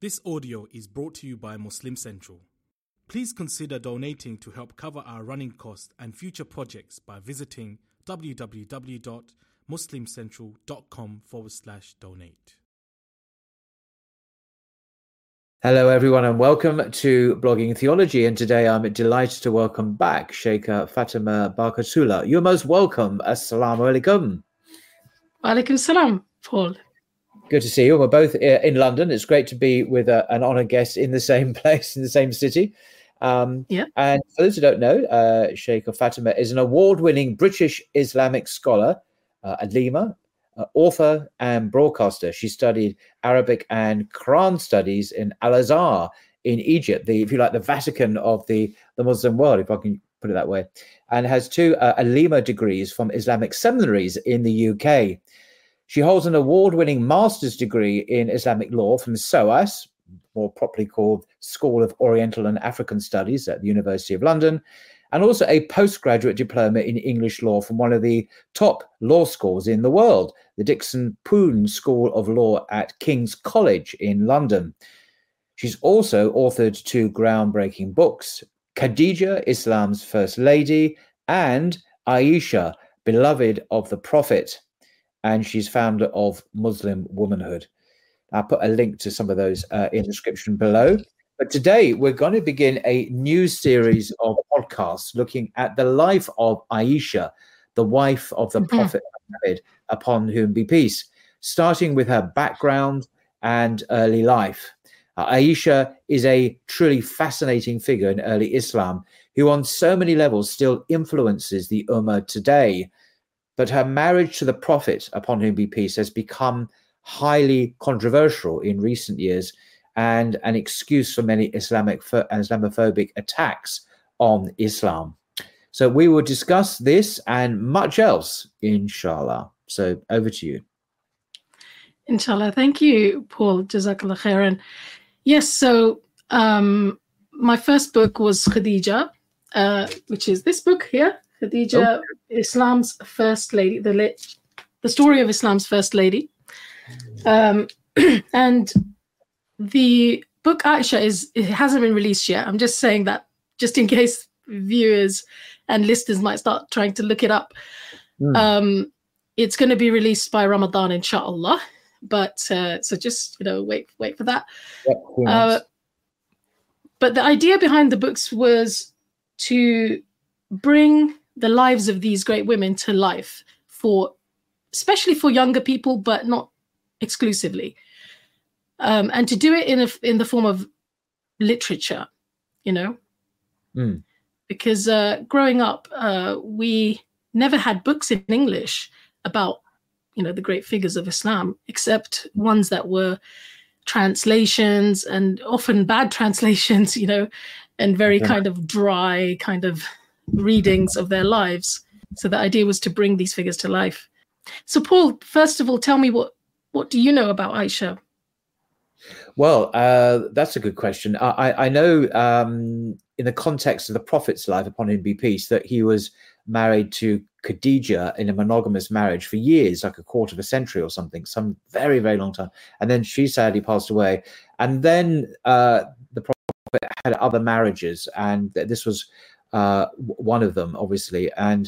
This audio is brought to you by Muslim Central. Please consider donating to help cover our running costs and future projects by visiting www.muslimcentral.com/donate. Hello, everyone, and welcome to Blogging Theology. And today I'm delighted to welcome back Sheikha Fatima Barkatullah. You're most welcome. Assalamu alaikum. Walaikum salam, Paul. Good to see you. We're both in London. It's great to be with an honoured guest in the same place, in the same city. And for those who don't know, Sheikha Fatima is an award-winning British Islamic scholar, alima, author and broadcaster. She studied Arabic and Quran studies in Al-Azhar in Egypt, if you like, the Vatican of the Muslim world, if I can put it that way, and has two alima degrees from Islamic seminaries in the UK. She holds an award-winning master's degree in Islamic law from SOAS, more properly called School of Oriental and African Studies at the University of London, and also a postgraduate diploma in English law from one of the top law schools in the world, the Dickson Poon School of Law at King's College in London. She's also authored two groundbreaking books, Khadija, Islam's First Lady, and Aisha, Beloved of the Prophet. And she's founder of Muslim Womanhood. I'll put a link to some of those in the description below. But today we're going to begin a new series of podcasts looking at the life of Aisha, the wife of the Prophet Muhammad, upon whom be peace, starting with her background and early life. Aisha is a truly fascinating figure in early Islam who on so many levels still influences the Ummah today. But her marriage to the Prophet, upon whom be peace, has become highly controversial in recent years and an excuse for many Islamophobic attacks on Islam. So we will discuss this and much else, inshallah. So over to you. Inshallah. Thank you, Paul. Jazakallah khairan. Yes, so my first book was Khadija, which is this book here, Khadija, Islam's First Lady, the story of Islam's First Lady. And the book Aisha it hasn't been released yet. I'm just saying that just in case viewers and listeners might start trying to look it up. It's going to be released by Ramadan, inshallah. But so just wait for that. But the idea behind the books was to bring the lives of these great women to life, especially for younger people, but not exclusively, and to do it in the form of literature, because growing up, we never had books in English about the great figures of Islam, except ones that were translations, and often bad translations, and very kind of dry kind of readings of their lives. So the idea was to bring these figures to life. So Paul, first of all, tell me what do you know about Aisha? Well, that's a good question. I know in the context of the Prophet's life, upon him be peace, that he was married to Khadija in a monogamous marriage for years, like a quarter of a century or something, some very, very long time. And then she sadly passed away. And then the Prophet had other marriages, and this was one of them, obviously. And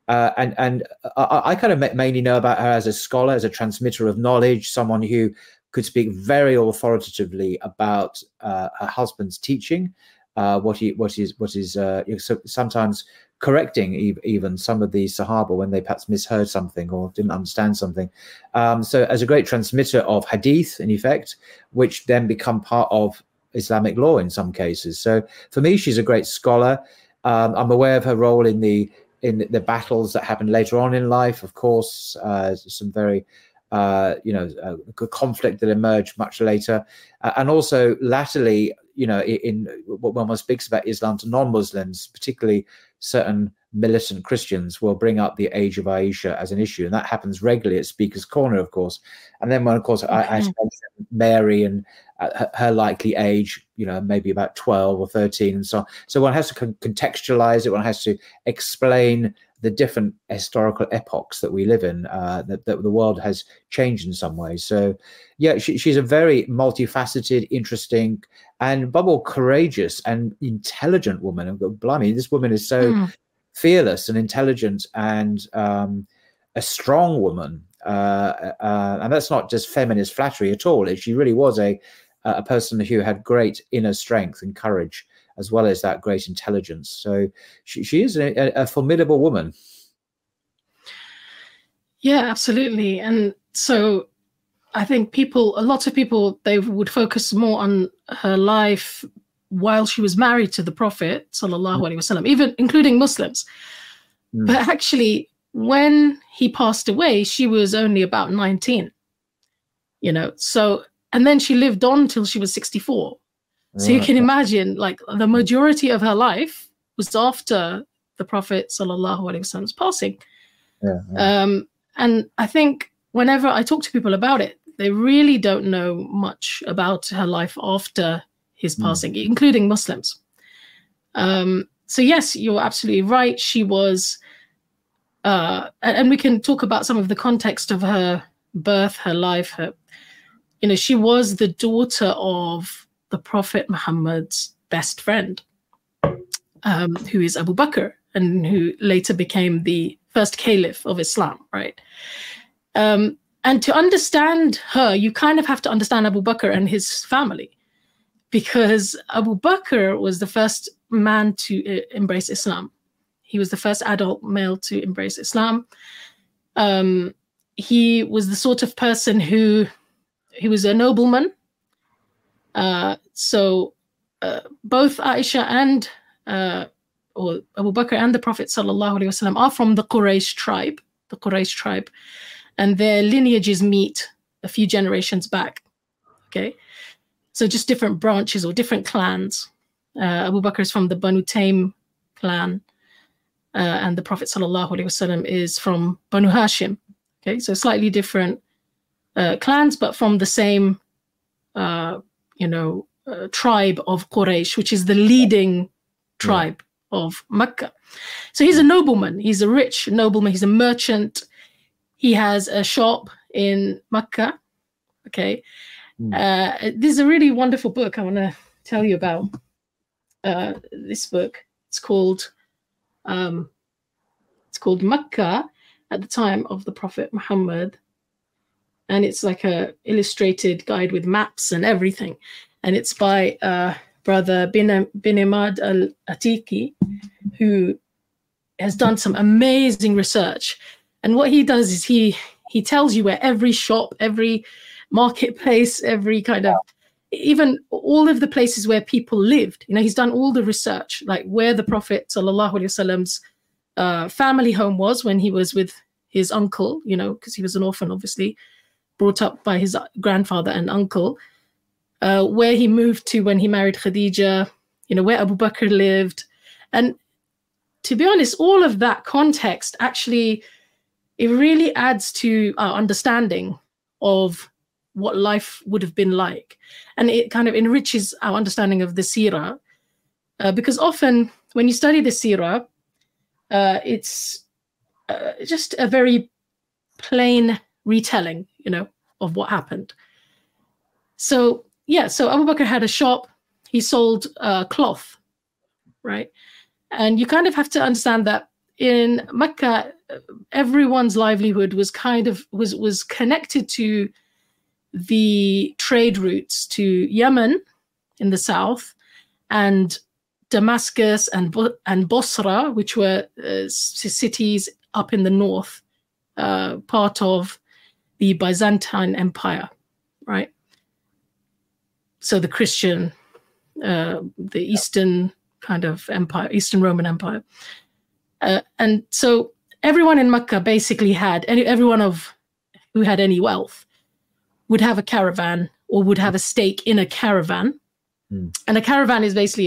I kind of mainly know about her as a scholar, as a transmitter of knowledge, someone who could speak very authoritatively about her husband's teaching, what is sometimes correcting even some of the Sahaba when they perhaps misheard something or didn't understand something. So as a great transmitter of hadith, in effect, which then become part of Islamic law in some cases. So for me, she's a great scholar. I'm aware of her role in the battles that happened later on in life. Of course, some very conflict that emerged much later, and also latterly, in when one speaks about Islam to non-Muslims, particularly certain militant Christians, will bring up the age of Aisha as an issue, and that happens regularly at Speaker's Corner, of course. And then when, of course, I mentioned Mary and her likely age, maybe about 12 or 13, and so on. So one has to contextualize it. One has to explain the different historical epochs that we live in, that the world has changed in some ways. So, yeah, she's a very multifaceted, interesting, and above all, courageous and intelligent woman. And blimey, this woman is so fearless and intelligent and a strong woman. And that's not just feminist flattery at all. She really was a person who had great inner strength and courage, as well as that great intelligence. So she is a formidable woman. Yeah, absolutely. And so I think a lot of people, they would focus more on her life while she was married to the Prophet, sallallahu alaihi wasallam, even including Muslims. But actually, when he passed away, she was only about 19, so, and then she lived on till she was 64. So you can imagine, like, the majority of her life was after the Prophet sallallahu alaihi wasallam's passing. And I think whenever I talk to people about it, they really don't know much about her life after his passing, including Muslims. So yes, you're absolutely right. She was, and we can talk about some of the context of her birth, her life. She was the daughter of the Prophet Muhammad's best friend, who is Abu Bakr, and who later became the first caliph of Islam, right? And to understand her, you kind of have to understand Abu Bakr and his family, because Abu Bakr was the first man to embrace Islam. He was the first adult male to embrace Islam. He was the sort of person he was a nobleman. So both Aisha and or Abu Bakr and the Prophet sallallahu alaihi wasallam are from the Quraysh tribe, and their lineages meet a few generations back. Okay, so just different branches or different clans. Abu Bakr is from the Banu Taym clan, and the Prophet sallallahu alaihi wasallam is from Banu Hashim. Okay, so slightly different clans, but from the same tribe of Quraysh, which is the leading tribe of Mecca. So he's a nobleman. He's a rich nobleman. He's a merchant. He has a shop in Mecca. Okay. This is a really wonderful book I want to tell you about. This book. It's called Mecca at the time of the Prophet Muhammad. And it's like a illustrated guide with maps and everything. And it's by brother bin Imad al-Atiki, who has done some amazing research. And what he does is he tells you where every shop, every marketplace, every kind of, even all of the places where people lived. He's done all the research, like where the Prophet sallallahu alaihi wasallam's family home was when he was with his uncle, because he was an orphan, obviously, brought up by his grandfather and uncle, where he moved to when he married Khadija, where Abu Bakr lived. And to be honest, all of that context actually, it really adds to our understanding of what life would have been like. And it kind of enriches our understanding of the seerah, because often when you study the seerah, it's just a very plain retelling, of what happened. So Abu Bakr had a shop. He sold cloth, right? And you kind of have to understand that in Mecca, everyone's livelihood was was connected to the trade routes to Yemen in the south, and Damascus and Bosra, which were cities up in the north, part of the Byzantine Empire, right? So the Christian, the Eastern kind of empire, Eastern Roman Empire. And so everyone in Mecca basically everyone who had any wealth would have a caravan or would have a stake in a caravan. And a caravan is basically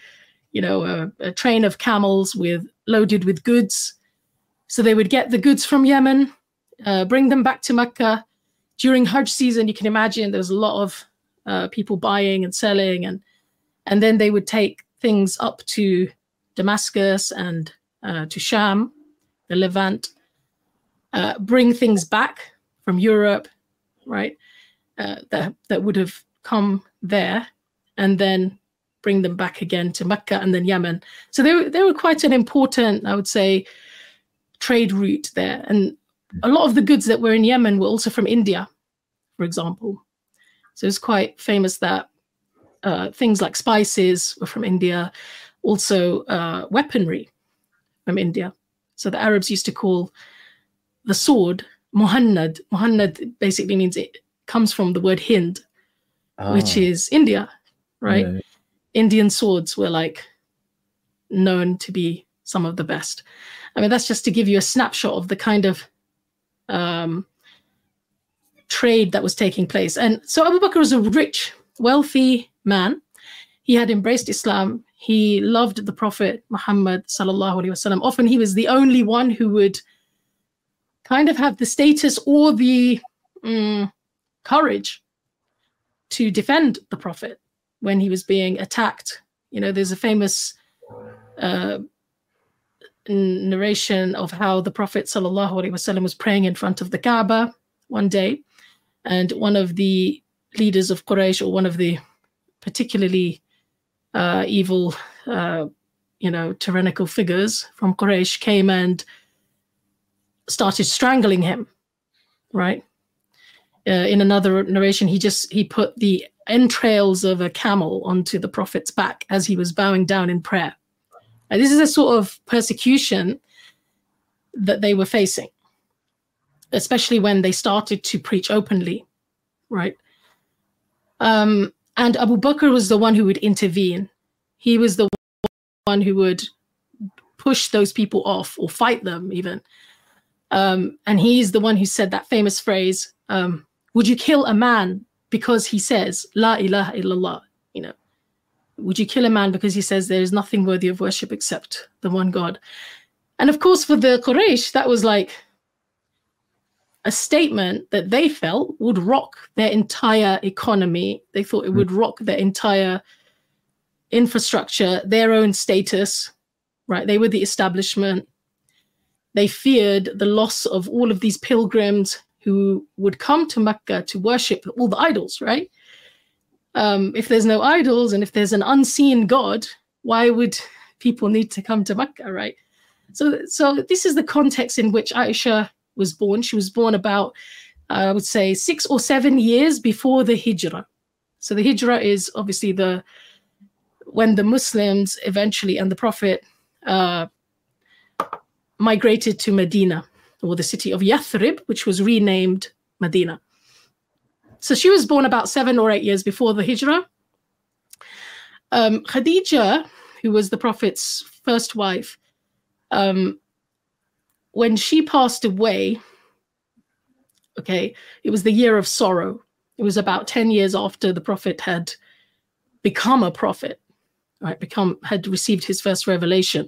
a train of camels loaded with goods. So they would get the goods from Yemen, bring them back to Mecca. During Hajj season, you can imagine there was a lot of people buying and selling, and then they would take things up to Damascus and to Sham, the Levant, bring things back from Europe, right? That would have come there, and then bring them back again to Mecca and then Yemen. So they were quite an important, I would say, trade route there. And a lot of the goods that were in Yemen were also from India, for example. So it's quite famous that things like spices were from India, also weaponry from India. So the Arabs used to call the sword Muhannad. Muhannad basically means, it comes from the word Hind, which is India, right? Yeah. Indian swords were like known to be some of the best. I mean, that's just to give you a snapshot of the kind of trade that was taking place. And so Abu Bakr was a rich, wealthy man. He had embraced Islam. He loved the Prophet Muhammad sallallahu alaihi wasallam. Often he was the only one who would kind of have the status or the courage to defend the Prophet when he was being attacked. You know, there's a famous narration of how the Prophet sallallahu alaihi wasallam was praying in front of the Kaaba one day, and one of the leaders of Quraysh, or one of the particularly evil, tyrannical figures from Quraysh, came and started strangling him, right? In another narration, he put the entrails of a camel onto the Prophet's back as he was bowing down in prayer. And this is a sort of persecution that they were facing, especially when they started to preach openly, right? And Abu Bakr was the one who would intervene. He was the one who would push those people off or fight them even. And he's the one who said that famous phrase, would you kill a man because he says, La ilaha illallah? You know, would you kill a man because he says there is nothing worthy of worship except the one God? And of course, for the Quraysh, that was like a statement that they felt would rock their entire economy. They thought it would rock their entire infrastructure, their own status, right? They were the establishment. They feared the loss of all of these pilgrims who would come to Mecca to worship all the idols, right? If there's no idols and if there's an unseen God, why would people need to come to Mecca, right? So this is the context in which Aisha was born. She was born about, I would say, 6 or 7 years before the Hijrah. So the Hijrah is obviously when the Muslims eventually and the Prophet migrated to Medina, or the city of Yathrib, which was renamed Medina. So she was born about 7 or 8 years before the Hijrah. Khadija, who was the Prophet's first wife, when she passed away, it was the year of sorrow. It was about 10 years after the Prophet had become a prophet, right? Had received his first revelation.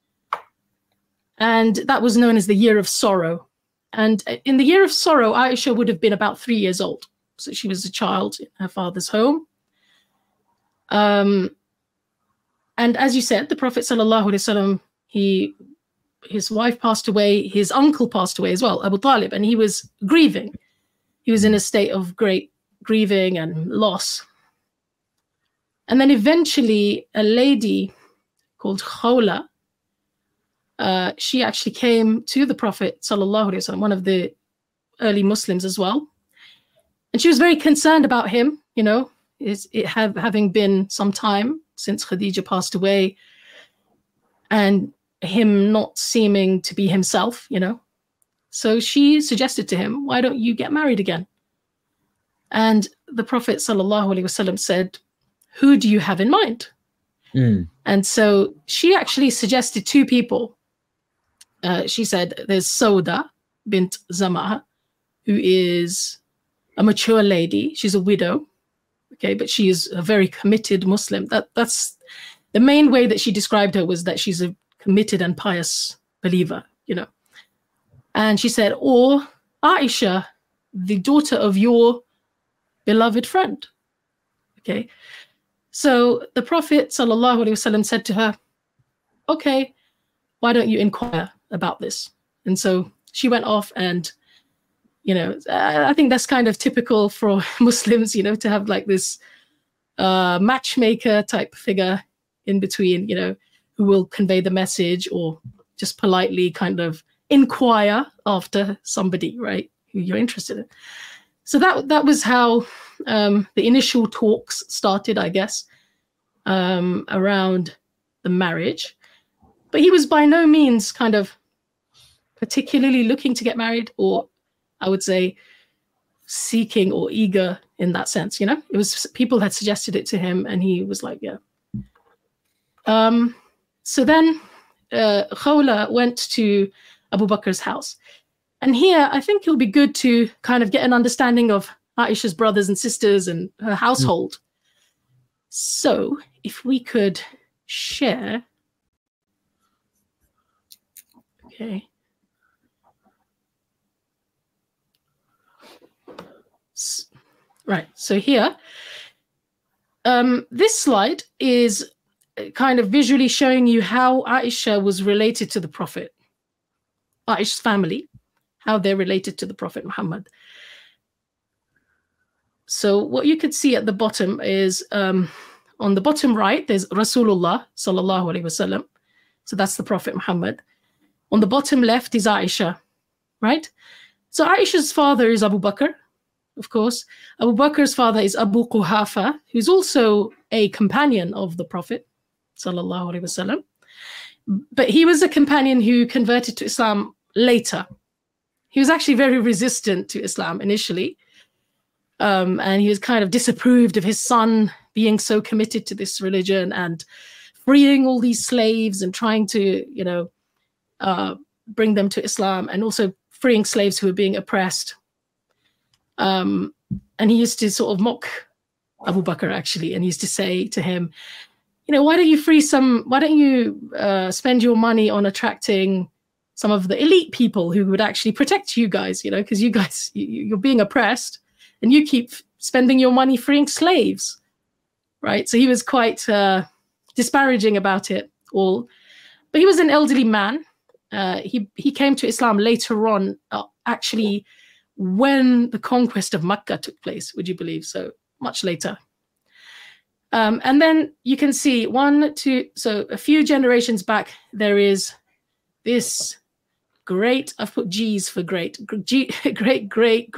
And that was known as the year of sorrow. And in the year of sorrow, Aisha would have been about 3 years old. So she was a child in her father's home. And as you said, the Prophet sallallahu alaihi wasallam, his wife passed away, his uncle passed away as well, Abu Talib, and he was grieving. He was in a state of great grieving and loss. And then eventually a lady called Khawla, she actually came to the Prophet sallallahu alaihi wasallam, one of the early Muslims as well. And she was very concerned about him, you know, having been some time since Khadija passed away, and him not seeming to be himself, you know. So she suggested to him, why don't you get married again? And the Prophet sallallahu alaihi wasallam said, who do you have in mind? And so she actually suggested 2 people. She said, there's Sauda bint Zam'a, who is a mature lady. She's a widow, but she is a very committed Muslim. That's the main way that she described her, was that she's a committed and pious believer, you know. And she said, or Aisha, the daughter of your beloved friend. So the Prophet sallallahu alaihi wasallam said to her, okay, why don't you inquire about this And so she went off, and, you know, I think that's kind of typical for Muslims, you know, to have like this matchmaker type figure in between, you know, who will convey the message or just politely kind of inquire after somebody, right, who you're interested in. So that was how the initial talks started, I guess, around the marriage. But he was by no means kind of particularly looking to get married, or I would say seeking or eager in that sense, you know. It was people had suggested it to him, and he was like, yeah. So then Khawla went to Abu Bakr's house. And here, I think it'll be good to kind of get an understanding of Aisha's brothers and sisters and her household. So if we could share. Okay. Right. So here, this slide is kind of visually showing you how Aisha was related to the Prophet, Aisha's family, how they're related to the Prophet Muhammad. So what you could see at the bottom is on the bottom right, there's Rasulullah sallallahu alaihi wasallam. So that's the Prophet Muhammad. On the bottom left is Aisha, right? So Aisha's father is Abu Bakr, of course. Abu Bakr's father is Abu Quhafa, who's also a companion of the Prophet sallallahu alaihi wasallam. But he was a companion who converted to Islam later. He was actually very resistant to Islam initially. And he was kind of disapproved of his son being so committed to this religion and freeing all these slaves and trying to, you know, bring them to Islam, and also freeing slaves who were being oppressed. And he used to sort of mock Abu Bakr, actually, and he used to say to him, you know, why don't you spend your money on attracting some of the elite people who would actually protect you guys, you know, because you guys, you're being oppressed and you keep spending your money freeing slaves, right? So he was quite disparaging about it all. But he was an elderly man. He came to Islam later on, actually, when the conquest of Mecca took place, would you believe? So much later. And then you can see so a few generations back, there is this great, I've put G's for great, great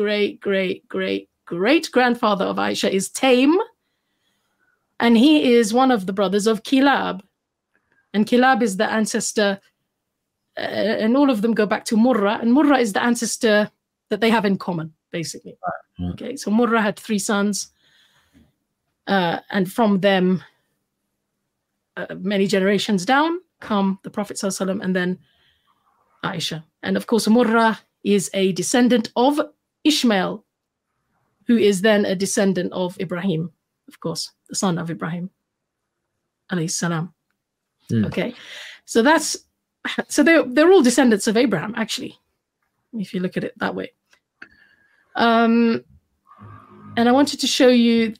grandfather of Aisha is Taym. And he is one of the brothers of Kilab. And Kilab is the ancestor, and all of them go back to Murrah. And Murrah is the ancestor that they have in common, basically. Okay, so Murrah had 3 sons. And from them, many generations down, come the Prophet ﷺ and then Aisha. And of course, Murrah is a descendant of Ishmael, who is then a descendant of Ibrahim, of course, the son of Ibrahim, alayhi salam. Okay, so they're all descendants of Abraham, actually, if you look at it that way. And I wanted to show you,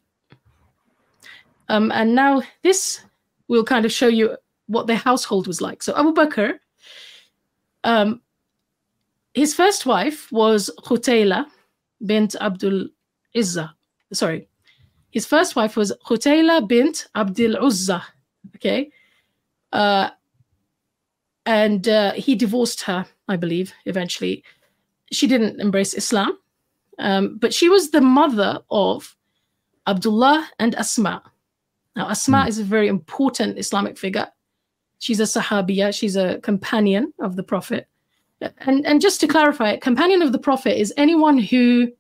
and now this will kind of show you what their household was like. So Abu Bakr, his first wife was Khutayla bint Abdul Izza. Sorry, his first wife was Khutayla bint Abdul Uzza. Okay. And he divorced her, I believe, eventually. She didn't embrace Islam, but she was the mother of Abdullah and Asma. Now, Asma is a very important Islamic figure. She's a Sahabiya. She's a companion of the Prophet. And just to clarify, a companion of the Prophet is anyone who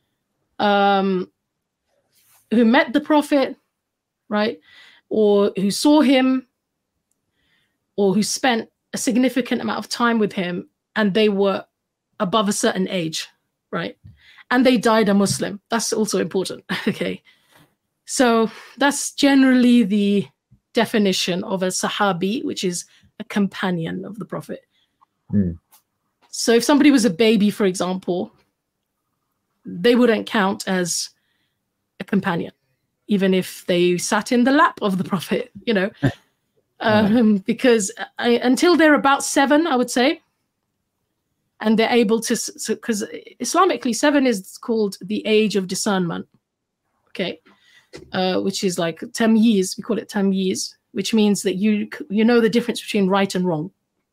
met the Prophet, right, or who saw him, or who spent a significant amount of time with him, and they were above a certain age, right? And they died a Muslim. That's also important, okay? So that's generally the definition of a Sahabi, which is a companion of the Prophet. So if somebody was a baby, for example, they wouldn't count as a companion, even if they sat in the lap of the Prophet, you know, because until they're about 7, I would say, and they're able to, because Islamically 7 is called the age of discernment, okay, which is like tamyiz, we call it tamyiz, which means that you know the difference between right and wrong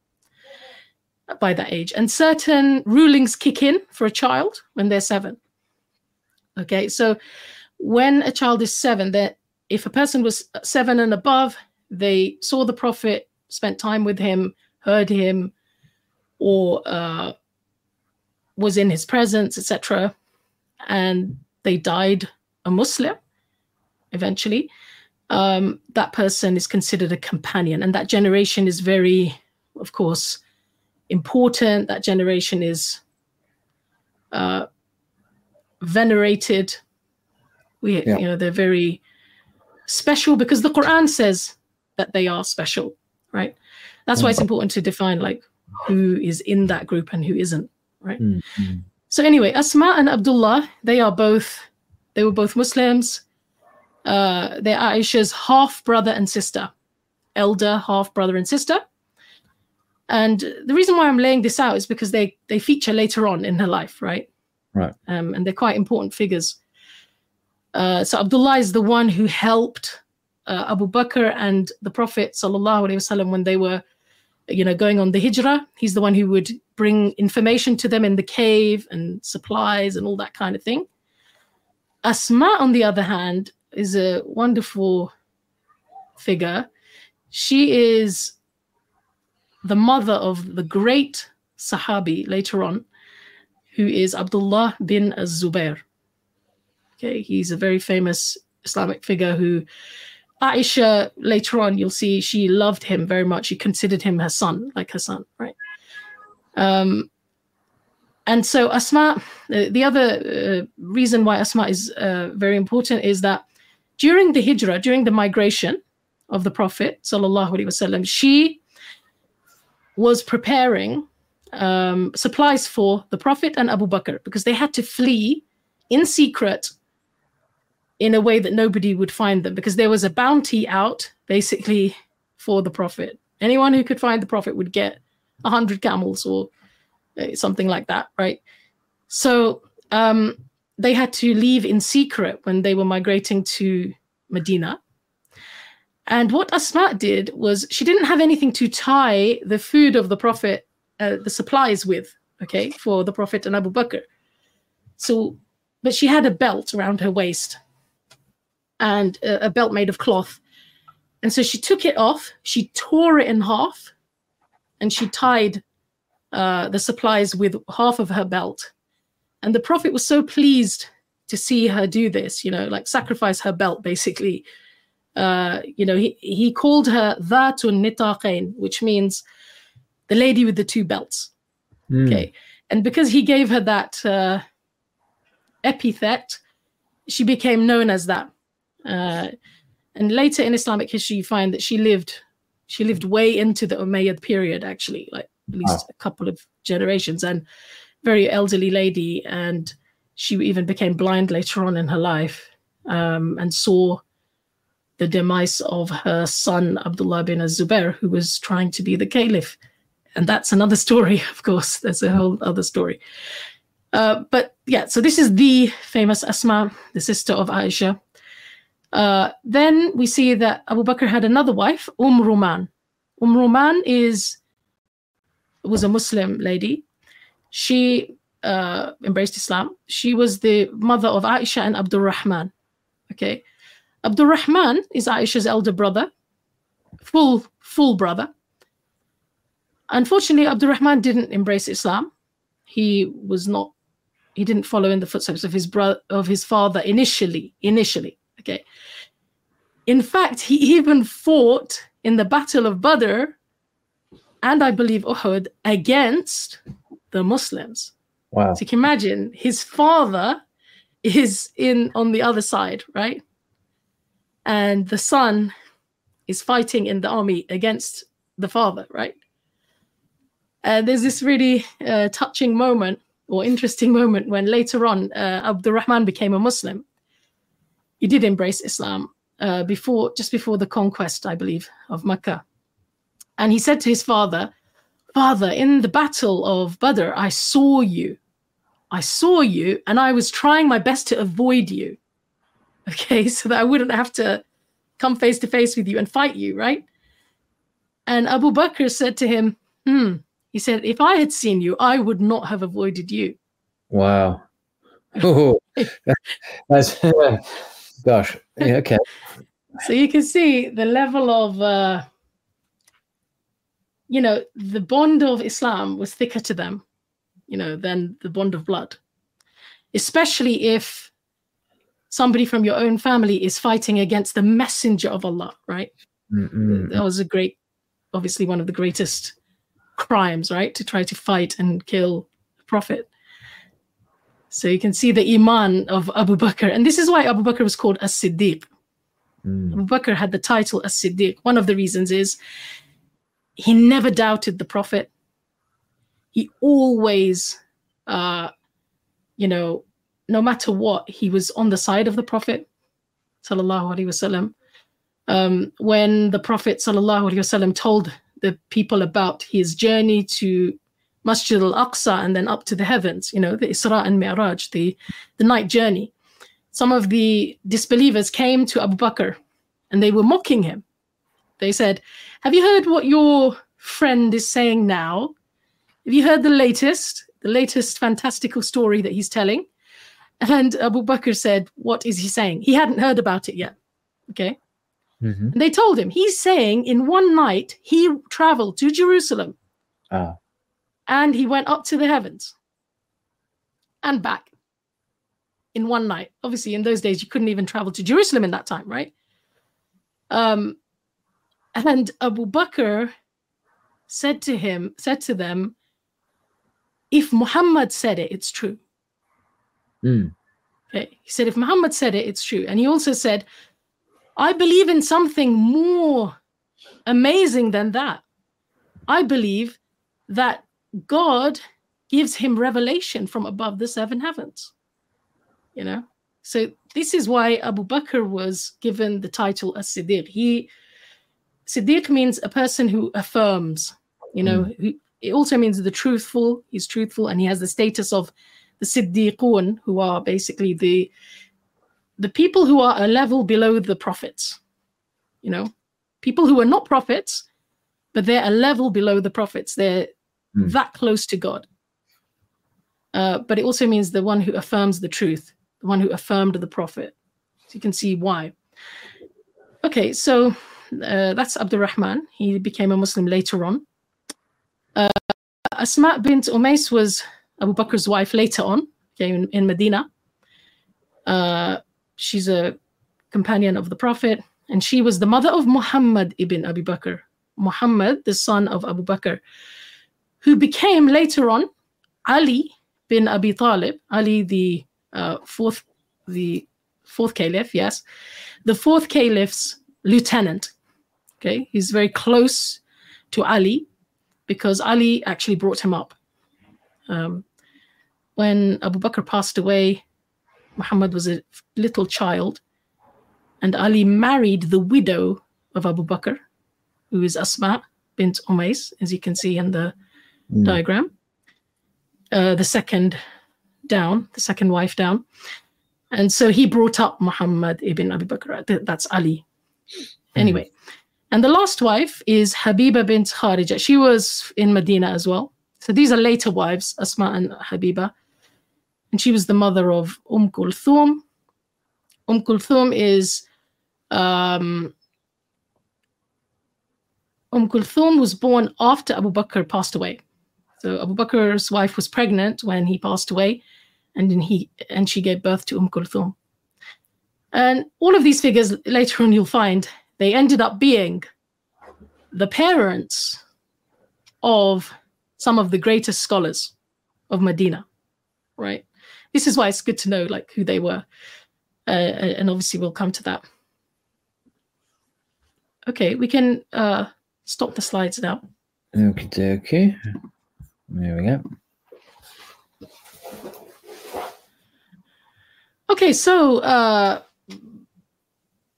by that age. And certain rulings kick in for a child when they're 7. Okay, so when a child is 7, that if a person was 7 and above, they saw the Prophet, spent time with him, heard him, or was in his presence, etc., and they died a Muslim eventually, that person is considered a companion. And that generation is very, of course, important. That generation is venerated. You know, they're very special because the Quran says that they are special, right? That's why it's important to define like who is in that group and who isn't, right? So anyway, Asma and Abdullah, they were both Muslims. They're Aisha's half brother and sister, elder half brother and sister. And the reason why I'm laying this out is because they feature later on in her life, right? Right. And they're quite important figures. So Abdullah is the one who helped Abu Bakr and the Prophet sallallahu alaihi wasallam when they were, you know, going on the hijrah. He's the one who would bring information to them in the cave and supplies and all that kind of thing. Asma, on the other hand, is a wonderful figure. She is the mother of the great Sahabi later on, who is Abdullah bin Az-Zubair. Okay, he's a very famous Islamic figure who Aisha, later on, you'll see she loved him very much. She considered him her son, like her son, right? And so Asma, the other reason why Asma is very important is that during the hijrah, during the migration of the Prophet, sallallahu alaihi wasallam, she was preparing supplies for the Prophet and Abu Bakr because they had to flee in secret in a way that nobody would find them, because there was a bounty out basically for the Prophet. Anyone who could find the Prophet would get 100 camels or something like that, right? So they had to leave in secret when they were migrating to Medina. And what Asma did was she didn't have anything to tie the food of the Prophet, the supplies with, okay, for the Prophet and Abu Bakr. So, but she had a belt around her waist and a belt made of cloth. And so she took it off, she tore it in half, and she tied the supplies with half of her belt. And the Prophet was so pleased to see her do this, you know, like sacrifice her belt, basically. You know, he called her Dhatun Nitaqain, which means the lady with the 2 belts. Okay. And because he gave her that epithet, she became known as that. And later in Islamic history, you find that she lived way into the Umayyad period, actually, like at least a couple of generations, and very elderly lady. And she even became blind later on in her life, and saw the demise of her son, Abdullah bin Az-Zubair, who was trying to be the caliph. And that's another story, of course. There's a whole other story. But yeah, so this is the famous Asma, the sister of Aisha. Then we see that Abu Bakr had another wife, Ruman. Ruman was a Muslim lady. She embraced Islam. She was the mother of Aisha and Abdul Rahman. Okay. Abdul Rahman is Aisha's elder brother, full brother. Unfortunately, Abdul Rahman didn't embrace Islam. He didn't follow in the footsteps of his father initially. Okay. In fact, he even fought in the Battle of Badr and I believe Uhud against the Muslims. Wow. So you can imagine his father is on the other side, right? And the son is fighting in the army against the father, right? And there's this really touching moment or interesting moment when later on Abdul Rahman became a Muslim. He did embrace Islam just before the conquest, I believe, of Mecca. And he said to his father, Father, in the battle of Badr, I saw you, and I was trying my best to avoid you, okay, so that I wouldn't have to come face to face with you and fight you, right? And Abu Bakr said to him, he said, if I had seen you, I would not have avoided you. Wow. Oh, that's, gosh. Yeah, okay. So you can see the level of, the bond of Islam was thicker to them, than the bond of blood. Especially if somebody from your own family is fighting against the messenger of Allah, right? That was obviously one of the greatest crimes, right? To try to fight and kill the Prophet. So you can see the iman of Abu Bakr. And this is why Abu Bakr was called As-Siddiq. Abu Bakr had the title As-Siddiq. One of the reasons is he never doubted the Prophet. He always, no matter what, he was on the side of the Prophet, sallallahu alaihi wasallam. When the Prophet sallallahu alaihi wasallam told the people about his journey to Masjid al-Aqsa and then up to the heavens, the Isra and Mi'raj, the night journey, some of the disbelievers came to Abu Bakr and they were mocking him. They said, have you heard what your friend is saying now? Have you heard the latest fantastical story that he's telling? And Abu Bakr said, what is he saying? He hadn't heard about it yet. Okay. And they told him, he's saying in one night, he traveled to Jerusalem and he went up to the heavens and back in one night. Obviously, in those days, you couldn't even travel to Jerusalem in that time, right? And Abu Bakr said to them, if Muhammad said it, it's true. Okay. He said, if Muhammad said it, it's true. And he also said, I believe in something more amazing than that. I believe that God gives him revelation from above the seven heavens. So this is why Abu Bakr was given the title As-Siddiq. Siddiq means a person who affirms, it also means the truthful. He's truthful, and he has the status of the Siddiqun, who are basically the people who are a level below the prophets. People who are not prophets, but they're a level below the prophets. They're that close to God. But it also means the one who affirms the truth, the one who affirmed the Prophet. So you can see why. Okay, so that's Abdurrahman. He became a Muslim later on. Asma bint Umays was Abu Bakr's wife later on, in Medina. She's a companion of the Prophet, and she was the mother of Muhammad ibn Abi Bakr. Muhammad, the son of Abu Bakr, who became later on Ali bin Abi Talib. Ali, the fourth caliph, yes, the fourth caliph's lieutenant. Okay, he's very close to Ali because Ali actually brought him up. When Abu Bakr passed away, Muhammad was a little child, and Ali married the widow of Abu Bakr, who is Asma bint Umays, as you can see in the diagram. The second wife down. And so he brought up Muhammad ibn Abi Bakr. That's Ali. Anyway, and the last wife is Habiba bint Kharija. She was in Medina as well. So these are later wives, Asma and Habiba. And she was the mother of Kulthum. Kulthum is Kulthum was born after Abu Bakr passed away. So Abu Bakr's wife was pregnant when he passed away, and she gave birth to Kulthum. And all of these figures later on you'll find they ended up being the parents of some of the greatest scholars of Medina, right? This is why it's good to know who they were. And obviously we'll come to that. Okay, we can stop the slides now. Okay. There we go. Okay, so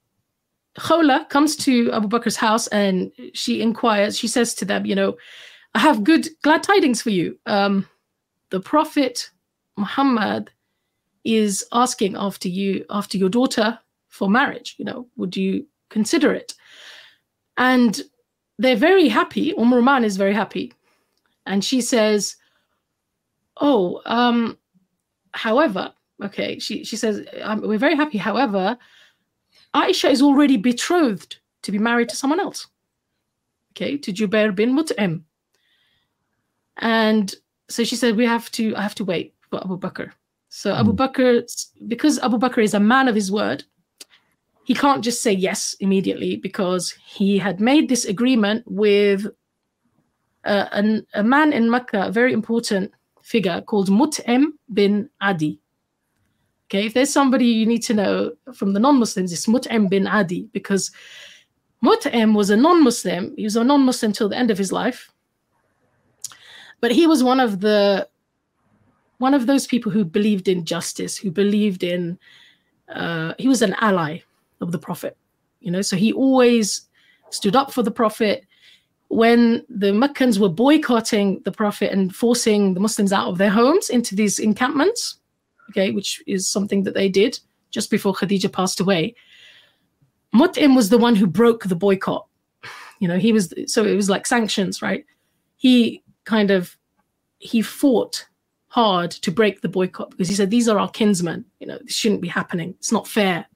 Khawla comes to Abu Bakr's house and she inquires. She says to them, I have glad tidings for you. The Prophet Muhammad is asking after your daughter for marriage. Would you consider it? And they're very happy. Roman is very happy. And she says, however, okay, she says, we're very happy. However, Aisha is already betrothed to be married to someone else. Okay, to Jubair bin Mut'im. And so she said, I have to wait for Abu Bakr. So Abu Bakr, because Abu Bakr is a man of his word, he can't just say yes immediately, because he had made this agreement with a man in Mecca, a very important figure called Mut'im bin Adi. Okay, if there's somebody you need to know from the non-Muslims, it's Mut'im bin Adi, because Mut'im was a non-Muslim. He was a non-Muslim till the end of his life. But he was one of those people who believed in justice, who believed in, he was an ally of the Prophet, so he always stood up for the Prophet. When the Meccans were boycotting the Prophet and forcing the Muslims out of their homes into these encampments, okay, which is something that they did just before Khadija passed away, Mut'im was the one who broke the boycott. It was like sanctions, right? He fought hard to break the boycott, because he said, these are our kinsmen, this shouldn't be happening. It's not fair.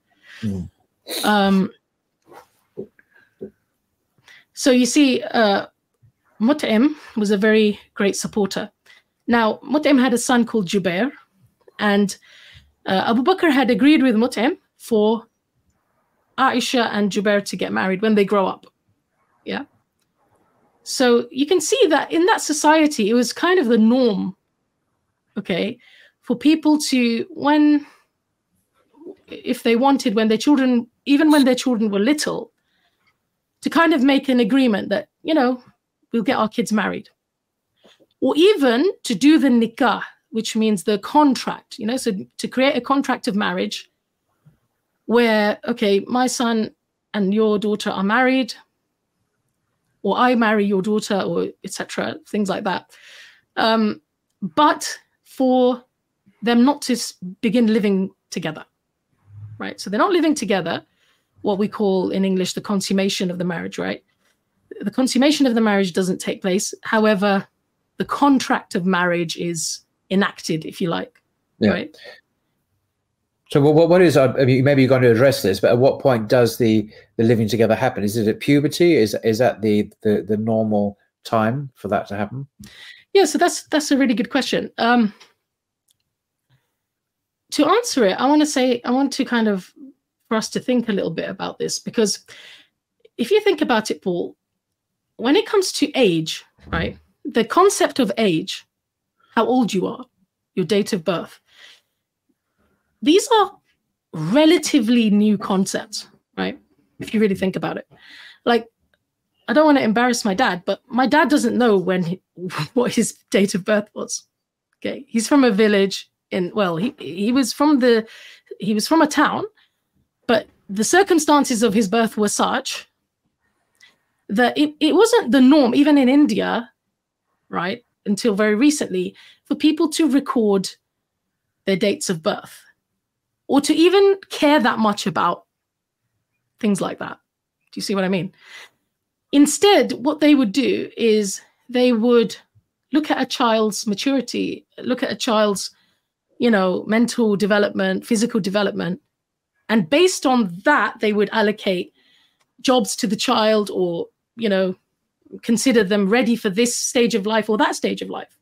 So you see, Mut'im was a very great supporter. Now, Mut'im had a son called Jubair, and Abu Bakr had agreed with Mut'im for Aisha and Jubair to get married when they grow up. Yeah. So you can see that in that society, it was kind of the norm, okay, for people to, if they wanted, when their children, even when their children were little, to kind of make an agreement that, we'll get our kids married. Or even to do the nikah, which means the contract, so to create a contract of marriage where, okay, my son and your daughter are married, or I marry your daughter, or etc., things like that. But for them not to begin living together, right? So they're not living together, what we call in English the consummation of the marriage, right? The consummation of the marriage doesn't take place. However, the contract of marriage is enacted, if you like, right? So what is, maybe you're going to address this, but at what point does the living together happen? Is it at puberty? Is that the normal time for that to happen? Yeah, so that's a really good question. To answer it, I want to kind of, for us to think a little bit about this, because if you think about it, Paul, when it comes to age, right, the concept of age, how old you are, your date of birth, these are relatively new concepts, right? If you really think about it. Like, I don't want to embarrass my dad, but my dad doesn't know what his date of birth was. Okay, he's from a village he was from a town, but the circumstances of his birth were such that it wasn't the norm, even in India, right, until very recently, for people to record their dates of birth, or to even care that much about things like that. Do you see what I mean? Instead, what they would do is they would look at a child's maturity, look at a child's, mental development, physical development, and based on that, they would allocate jobs to the child, or, consider them ready for this stage of life or that stage of life.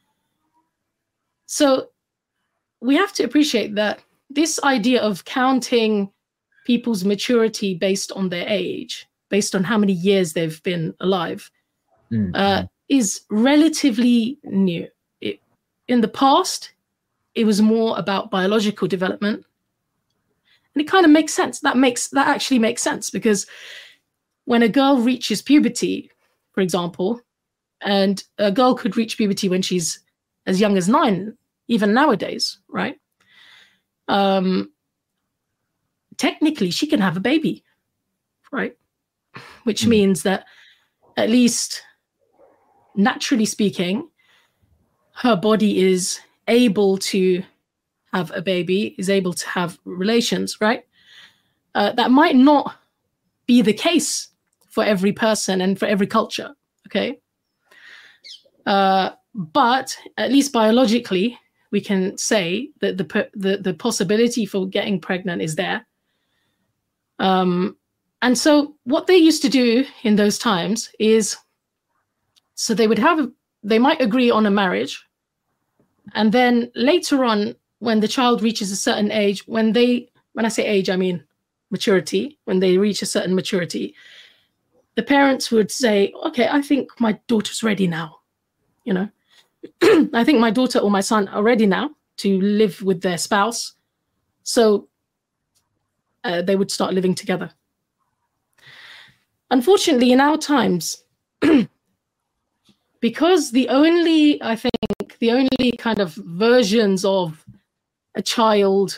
So we have to appreciate that this idea of counting people's maturity based on their age, based on how many years they've been alive, is relatively new. In the past, it was more about biological development. And it kind of makes sense. That actually makes sense, because when a girl reaches puberty, for example, and a girl could reach puberty when she's as young as 9, even nowadays, right? Technically, she can have a baby, right? Which means that at least naturally speaking, her body is able to have a baby, is able to have relations, right? That might not be the case for every person and for every culture, okay? But at least biologically, we can say that the possibility for getting pregnant is there. And so what they used to do in those times is, so they might agree on a marriage. And then later on, when the child reaches a certain age, when I say age, I mean maturity, when they reach a certain maturity, the parents would say, okay, I think my daughter's ready now. You know, I think my daughter or my son are ready now to live with their spouse. So they would start living together. Unfortunately, in our times, because the only kind of versions of a child,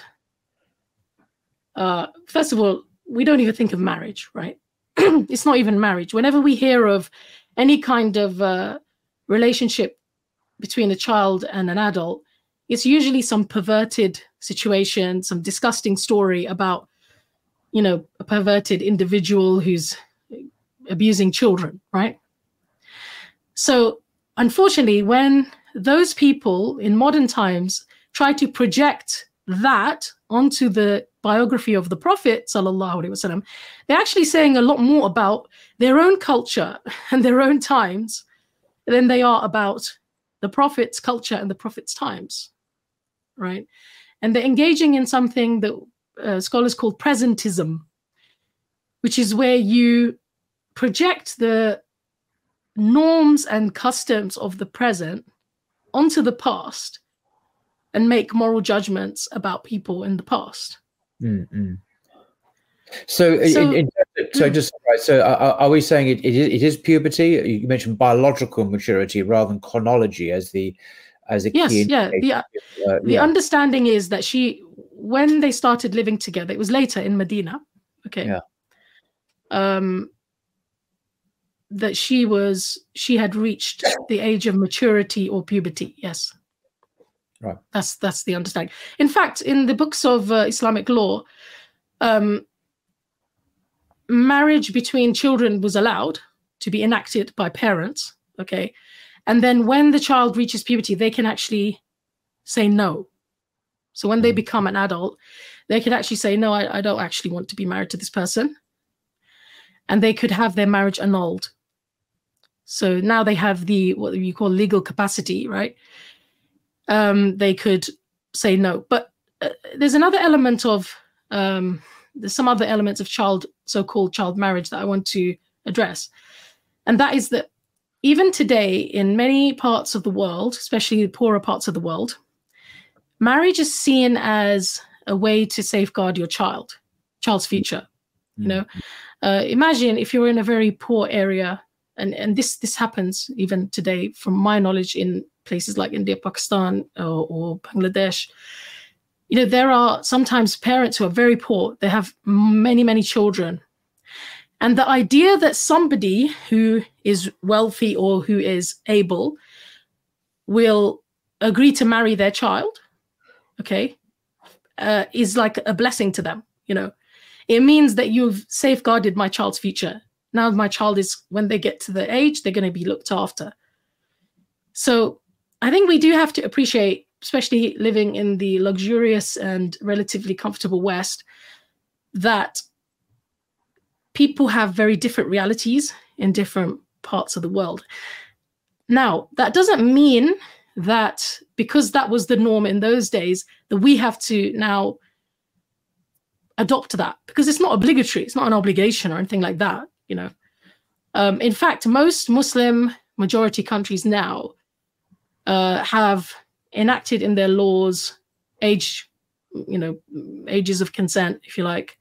first of all, we don't even think of marriage, right? It's not even marriage. Whenever we hear of any kind of relationship between a child and an adult, it's usually some perverted situation, some disgusting story about, you know, a perverted individual who's abusing children, right? So unfortunately, when those people in modern times try to project that onto the biography of the Prophet sallallahu alaihi wasallam, they're actually saying a lot more about their own culture and their own times than they are about the Prophet's culture and the Prophet's times, right? And they're engaging in something that scholars call presentism, which is where you project the norms and customs of the present onto the past and make moral judgments about people in the past. Mm-hmm. So are we saying it is puberty? You mentioned biological maturity rather than chronology as the key. The understanding is that when they started living together, it was later in Medina, okay. Yeah. That she had reached the age of maturity or puberty. Yes. Right. That's the understanding. In fact, in the books of Islamic law, marriage between children was allowed to be enacted by parents, okay? And then when the child reaches puberty, they can actually say no. So when they become an adult, they could actually say, no, I don't actually want to be married to this person. And they could have their marriage annulled. So now they have what you call legal capacity, right? They could say no. But there's another element of, there's some other elements of so-called child marriage that I want to address. And that is that even today, in many parts of the world, especially the poorer parts of the world, marriage is seen as a way to safeguard your child's future. Mm-hmm. You know, imagine if you're in a very poor area, and this happens even today, from my knowledge, in places like India, Pakistan, or Bangladesh. You know, there are sometimes parents who are very poor. They have many, many children. And the idea that somebody who is wealthy or who is able will agree to marry their child, okay, is like a blessing to them, you know. It means that you've safeguarded my child's future. Now my child when they get to the age, they're going to be looked after. So I think we do have to appreciate, especially living in the luxurious and relatively comfortable West, that people have very different realities in different parts of the world. Now, that doesn't mean that because that was the norm in those days, that we have to now adopt that, because it's not obligatory. It's not an obligation or anything like that, you know. In fact, most Muslim majority countries now have enacted in their laws ages of consent, if you like,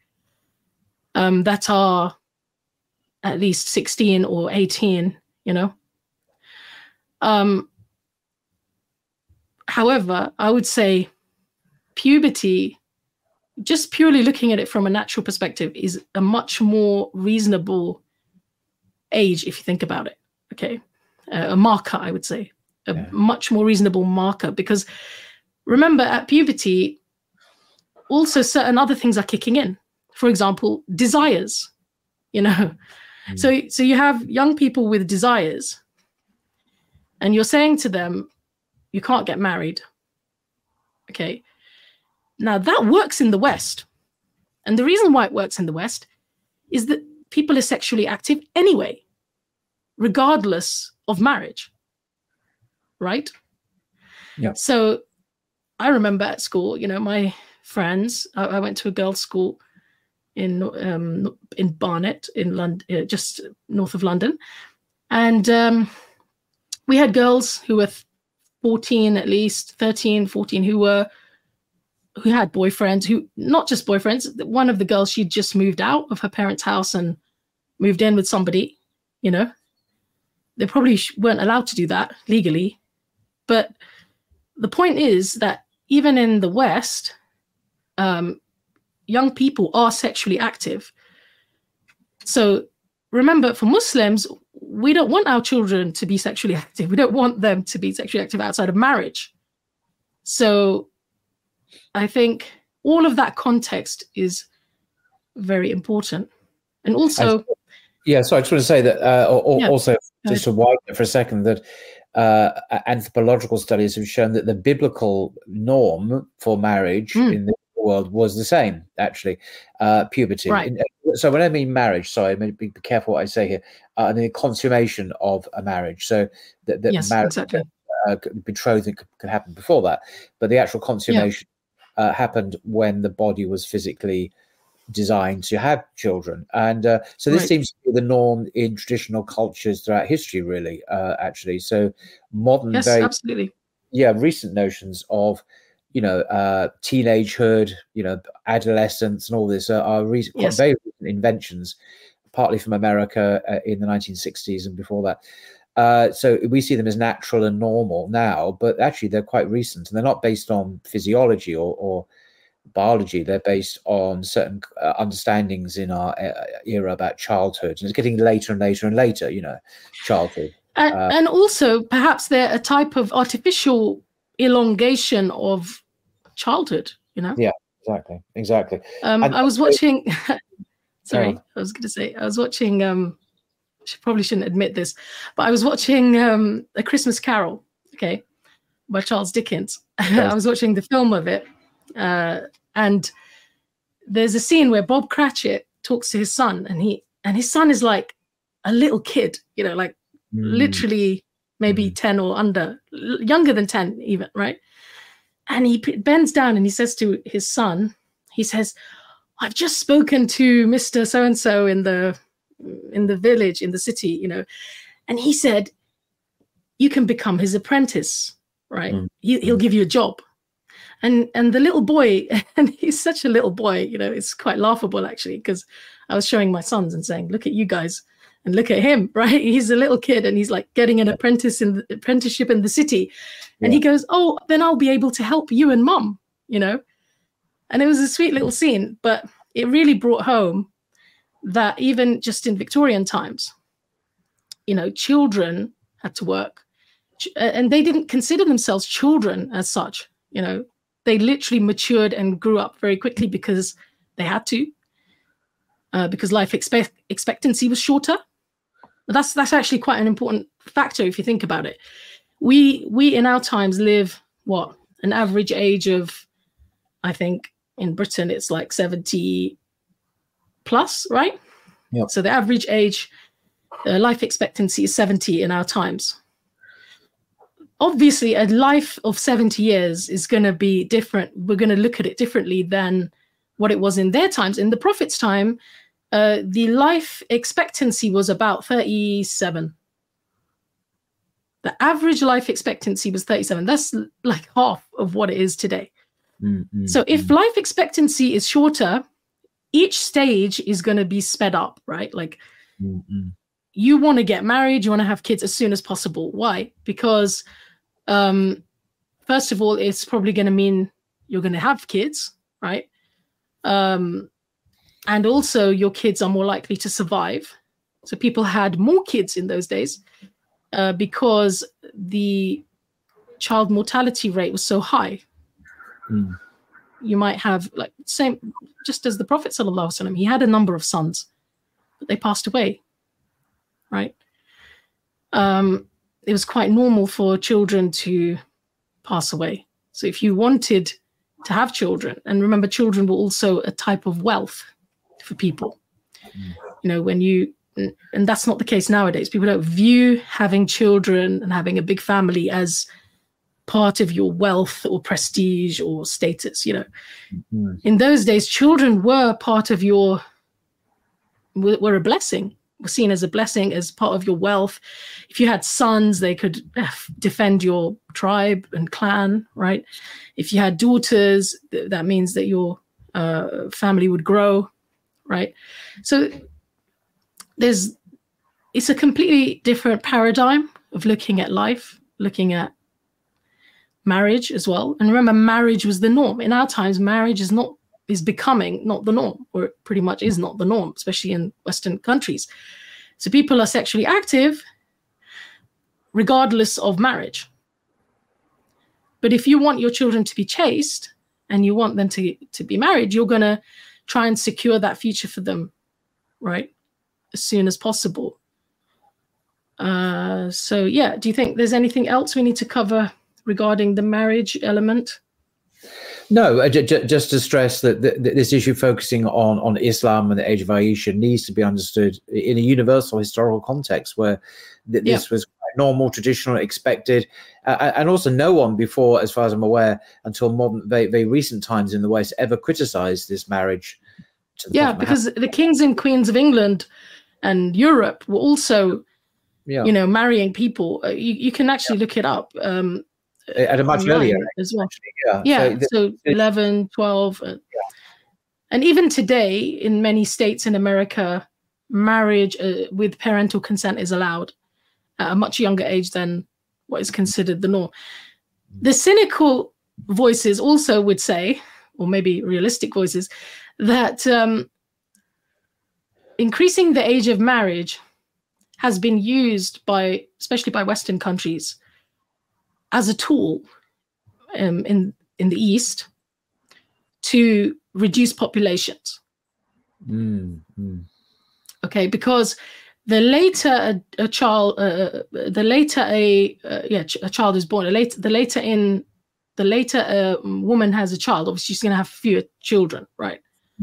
that are at least 16 or 18, you know. However, I would say puberty, just purely looking at it from a natural perspective, is a much more reasonable age if you think about it, okay? a marker, I would say, a much more reasonable marker. Because remember, at puberty, also certain other things are kicking in. For example, desires, So you have young people with desires, and you're saying to them, you can't get married. Okay. Now that works in the West. And the reason why it works in the West is that people are sexually active anyway, regardless of marriage. Right? Yeah. So I remember at school, my friends, I went to a girls' school in Barnet, in London, just north of London. And we had girls who were 14, at least 13, 14, who had boyfriends, who, not just boyfriends. One of the girls, she'd just moved out of her parents' house and moved in with somebody, They probably weren't allowed to do that legally. But the point is that even in the West, young people are sexually active. So remember, for Muslims, we don't want our children to be sexually active. We don't want them to be sexually active outside of marriage. So I think all of that context is very important. And also... so I just want to say that also, just to widen it for a second, that anthropological studies have shown that the biblical norm for marriage in the world was the same, actually, puberty. Right. So when I mean marriage, sorry, be careful what I say here, I mean the consummation of a marriage. So that marriage, exactly. Betrothing could happen before that, but the actual consummation happened when the body was physically designed to have children. And so this seems to be the norm in traditional cultures throughout history, really, actually. So modern, absolutely. Recent notions of, teenagehood, adolescence and all this are very recent inventions, partly from America in the 1960s and before that. So we see them as natural and normal now, but actually they're quite recent, and they're not based on physiology or biology. They're based on certain understandings in our era about childhood, and it's getting later and later and later, childhood. And also perhaps they're a type of artificial elongation of childhood, Yeah, exactly. I was watching sorry, I was watching probably shouldn't admit this, but I was watching A Christmas Carol, by Charles Dickens. I was watching the film of it, and there's a scene where Bob Cratchit talks to his son, and his son is like a little kid, literally maybe 10 or under, younger than 10 even, right? And he bends down and he says to his son, he says, I've just spoken to Mr. So-and-so in the village, in the city, and he said, you can become his apprentice, right? He'll give you a job. And the little boy, and he's such a little boy, it's quite laughable actually, because I was showing my sons and saying, look at you guys and look at him, right? He's a little kid and he's like getting an apprenticeship in the city. And he goes, oh, then I'll be able to help you and mum, And it was a sweet little scene, but it really brought home that even just in Victorian times, children had to work, and they didn't consider themselves children as such. They literally matured and grew up very quickly because they had to, because life expectancy was shorter. That's actually quite an important factor if you think about it. We in our times live an average age of, I think in Britain it's like 70 plus, right? Yep. So the average age, life expectancy is 70 in our times. Obviously, a life of 70 years is going to be different. We're going to look at it differently than what it was in their times. In the Prophet's time, the life expectancy was about 37. The average life expectancy was 37. That's like half of what it is today. So if life expectancy is shorter, each stage is going to be sped up, right? Like you want to get married, you want to have kids as soon as possible. Why? Because first of all, it's probably going to mean you're going to have kids, right? And also your kids are more likely to survive. So people had more kids in those days. because the child mortality rate was so high. You might have like same, just as the Prophet sallallahu alaihi wasallam, he had a number of sons, but they passed away, right? It was quite normal for children to pass away. So if you wanted to have children, and remember, children were also a type of wealth for people. You know, and that's not the case nowadays. People don't view having children and having a big family as part of your wealth or prestige or status, you know. In those days, children were part of were a blessing, were seen as a blessing, as part of your wealth. If you had sons, they could defend your tribe and clan, right? If you had daughters, that means that your family would grow, right? So it's a completely different paradigm of looking at life, looking at marriage as well. And remember, marriage was the norm. In our times, marriage is becoming not the norm, or it pretty much is not the norm, especially in Western countries. So people are sexually active regardless of marriage. But if you want your children to be chaste and you want them to be married, you're going to try and secure that future for them, right, as soon as possible. So yeah, do you think there's anything else we need to cover regarding the marriage element? No, just to stress that this issue focusing on Islam and the age of Aisha needs to be understood in a universal historical context where this was quite normal, traditional, expected, and also no one before, as far as I'm aware, until modern, very recent times in the West, ever criticized this marriage. Because the kings and queens of England and Europe were also, you know, marrying people. You can actually look it up. At a much earlier as well. So 11, 12. And even today, in many states in America, marriage with parental consent is allowed at a much younger age than what is considered the norm. The cynical voices also would say, or maybe realistic voices, that increasing the age of marriage has been used especially by Western countries, as a tool in the East to reduce populations. Okay, because the later a child is born, the later a woman has a child, obviously she's going to have fewer children, right?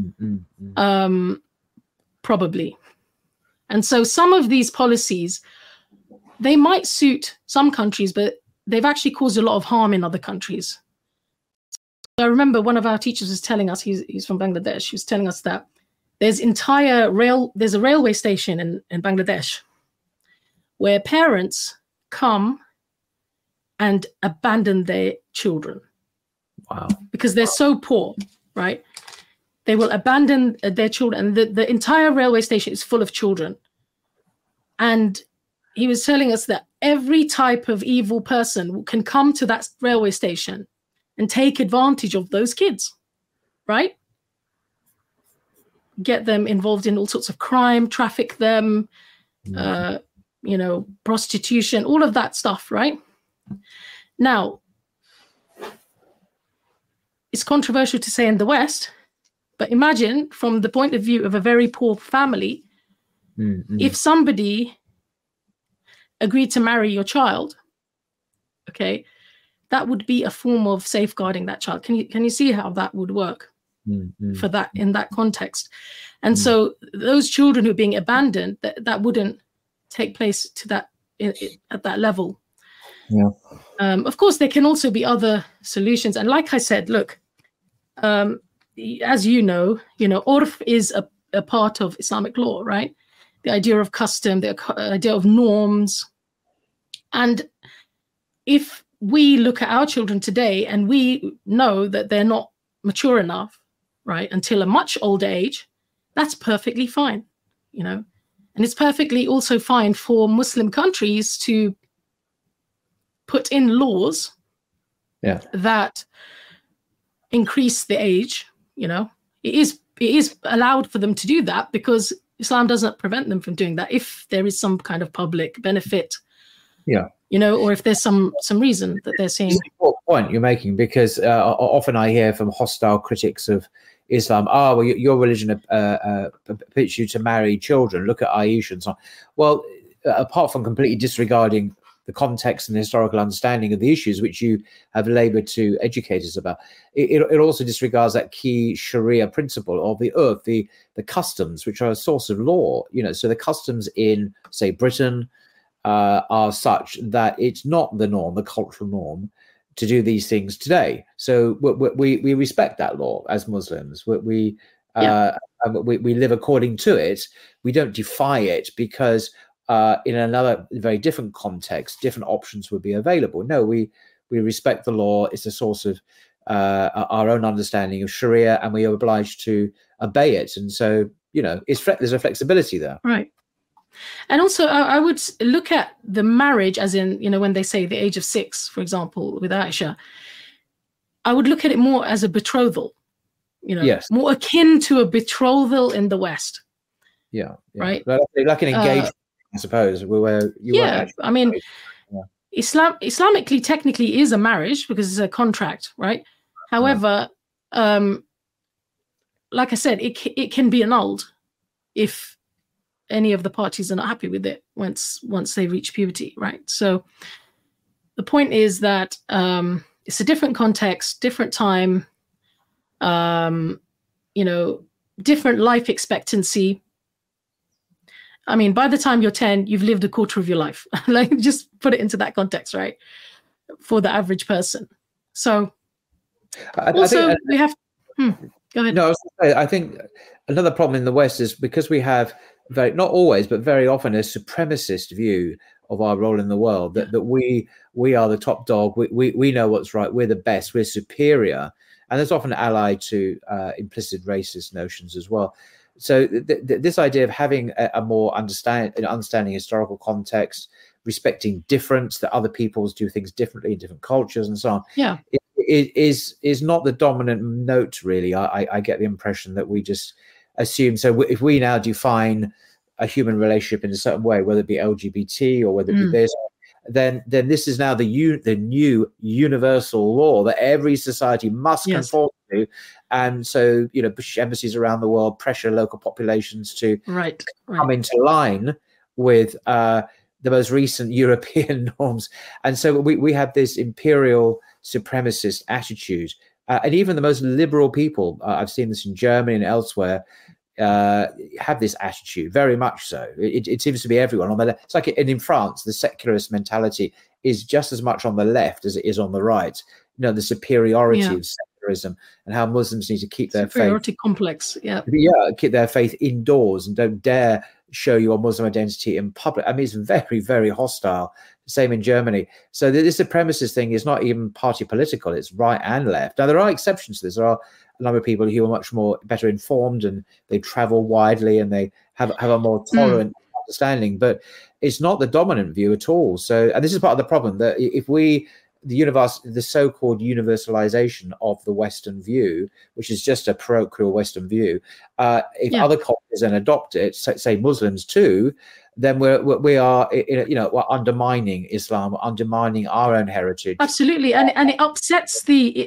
Probably. And so some of these policies, they might suit some countries, but they've actually caused a lot of harm in other countries. So I remember one of our teachers was telling us, he's from Bangladesh, he was telling us that there's a railway station in Bangladesh where parents come and abandon their children. Wow. Because they're so poor, right? They will abandon their children. And the entire railway station is full of children. And he was telling us that every type of evil person can come to that railway station and take advantage of those kids, right? Get them involved in all sorts of crime, traffic them, prostitution, all of that stuff, right? Now, it's controversial to say in the West, but imagine from the point of view of a very poor family, if somebody agreed to marry your child, okay, that would be a form of safeguarding that child. Can you see how that would work for that in that context? And so those children who are being abandoned, that wouldn't take place to that at that level. Of course, there can also be other solutions. And like I said, look, as you know, urf is a part of Islamic law, right? The idea of custom, the idea of norms. And if we look at our children today and we know that they're not mature enough, right, until a much older age, that's perfectly fine, And it's perfectly also fine for Muslim countries to put in laws that increase the age, It is allowed for them to do that because Islam doesn't prevent them from doing that if there is some kind of public benefit Yeah. Or if there's some reason that they're seeing. It's an important point you're making, because often I hear from hostile critics of Islam, well, your religion permits you to marry children. Look at Aisha and so on. Well, apart from completely disregarding the context and the historical understanding of the issues which you have labored to educate us about, it also disregards that key Sharia principle of the urf, the customs, which are a source of law. So the customs in, say, Britain are such that it's not the norm, the cultural norm, to do these things today. So we respect that law as Muslims. We live according to it. We don't defy it because in another very different context, different options would be available. No, we respect the law. It's a source of our own understanding of Sharia, and we are obliged to obey it. And so, there's a flexibility there. Right. And also, I would look at the marriage as in, when they say the age of 6, for example, with Aisha, I would look at it more as a betrothal, yes, more akin to a betrothal in the West. Yeah. Right. Like an engagement, I suppose. Where you I mean, Islamically, technically is a marriage because it's a contract, right? However, like I said, it can be annulled if any of the parties are not happy with it once they reach puberty, right? So the point is that it's a different context, different time, different life expectancy. I mean, by the time you're 10, you've lived a quarter of your life. Like, just put it into that context, right? For the average person. So we have. Go ahead. No, I think another problem in the West is because we have not always, but very often, a supremacist view of our role in the world, that we are the top dog. We know what's right. We're the best. We're superior, and that's often allied to implicit racist notions as well. So this idea of having a more understanding historical context, respecting difference, that other peoples do things differently in different cultures and so on, is not the dominant note, really. I get the impression that we just assume. So if we now define a human relationship in a certain way, whether it be LGBT or whether it be this, then this is now the new universal law that every society must conform to. And so, British embassies around the world pressure local populations to come into line with the most recent European norms. And so we have this imperial supremacist attitude. And even the most liberal people, I've seen this in Germany and elsewhere, have this attitude, very much so. It seems to be everyone on the left. It's like in France, the secularist mentality is just as much on the left as it is on the right. The superiority of secularism and how Muslims need to keep their superiority complex. Keep their faith indoors and don't dare show your Muslim identity in public. I mean, it's very, very hostile. Same in Germany. So this supremacist thing is not even party political. It's right and left. Now, there are exceptions to this. There are a number of people who are much more better informed and they travel widely and they have a more tolerant understanding. But it's not the dominant view at all. So, and this is part of the problem, that if the so-called universalization of the Western view, which is just a parochial Western view, if other cultures then adopt it, say Muslims too, then we're undermining Islam, undermining our own heritage. Absolutely, and it upsets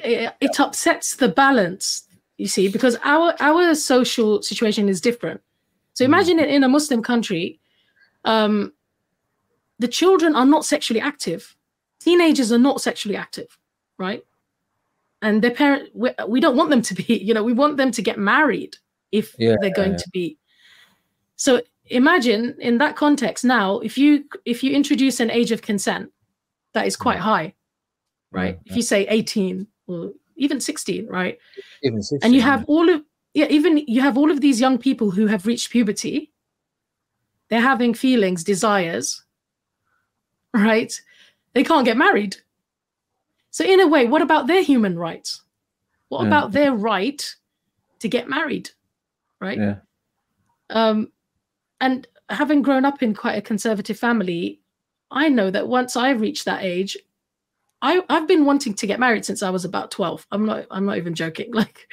the balance. You see, because our social situation is different. So imagine it in a Muslim country, the children are not sexually active. Teenagers are not sexually active, right? And their parents, we don't want them to be, we want them to get married if they're going to be. So imagine in that context now, if you introduce an age of consent that is quite high, right? If you say 18 or even 16, right? Even 16, and you have you have all of these young people who have reached puberty. They're having feelings, desires, right? They can't get married. So in a way, what about their human rights? What about their right to get married, right? Yeah. And having grown up in quite a conservative family, I know that once I reached that age, I've been wanting to get married since I was about 12. I'm not even joking. Like,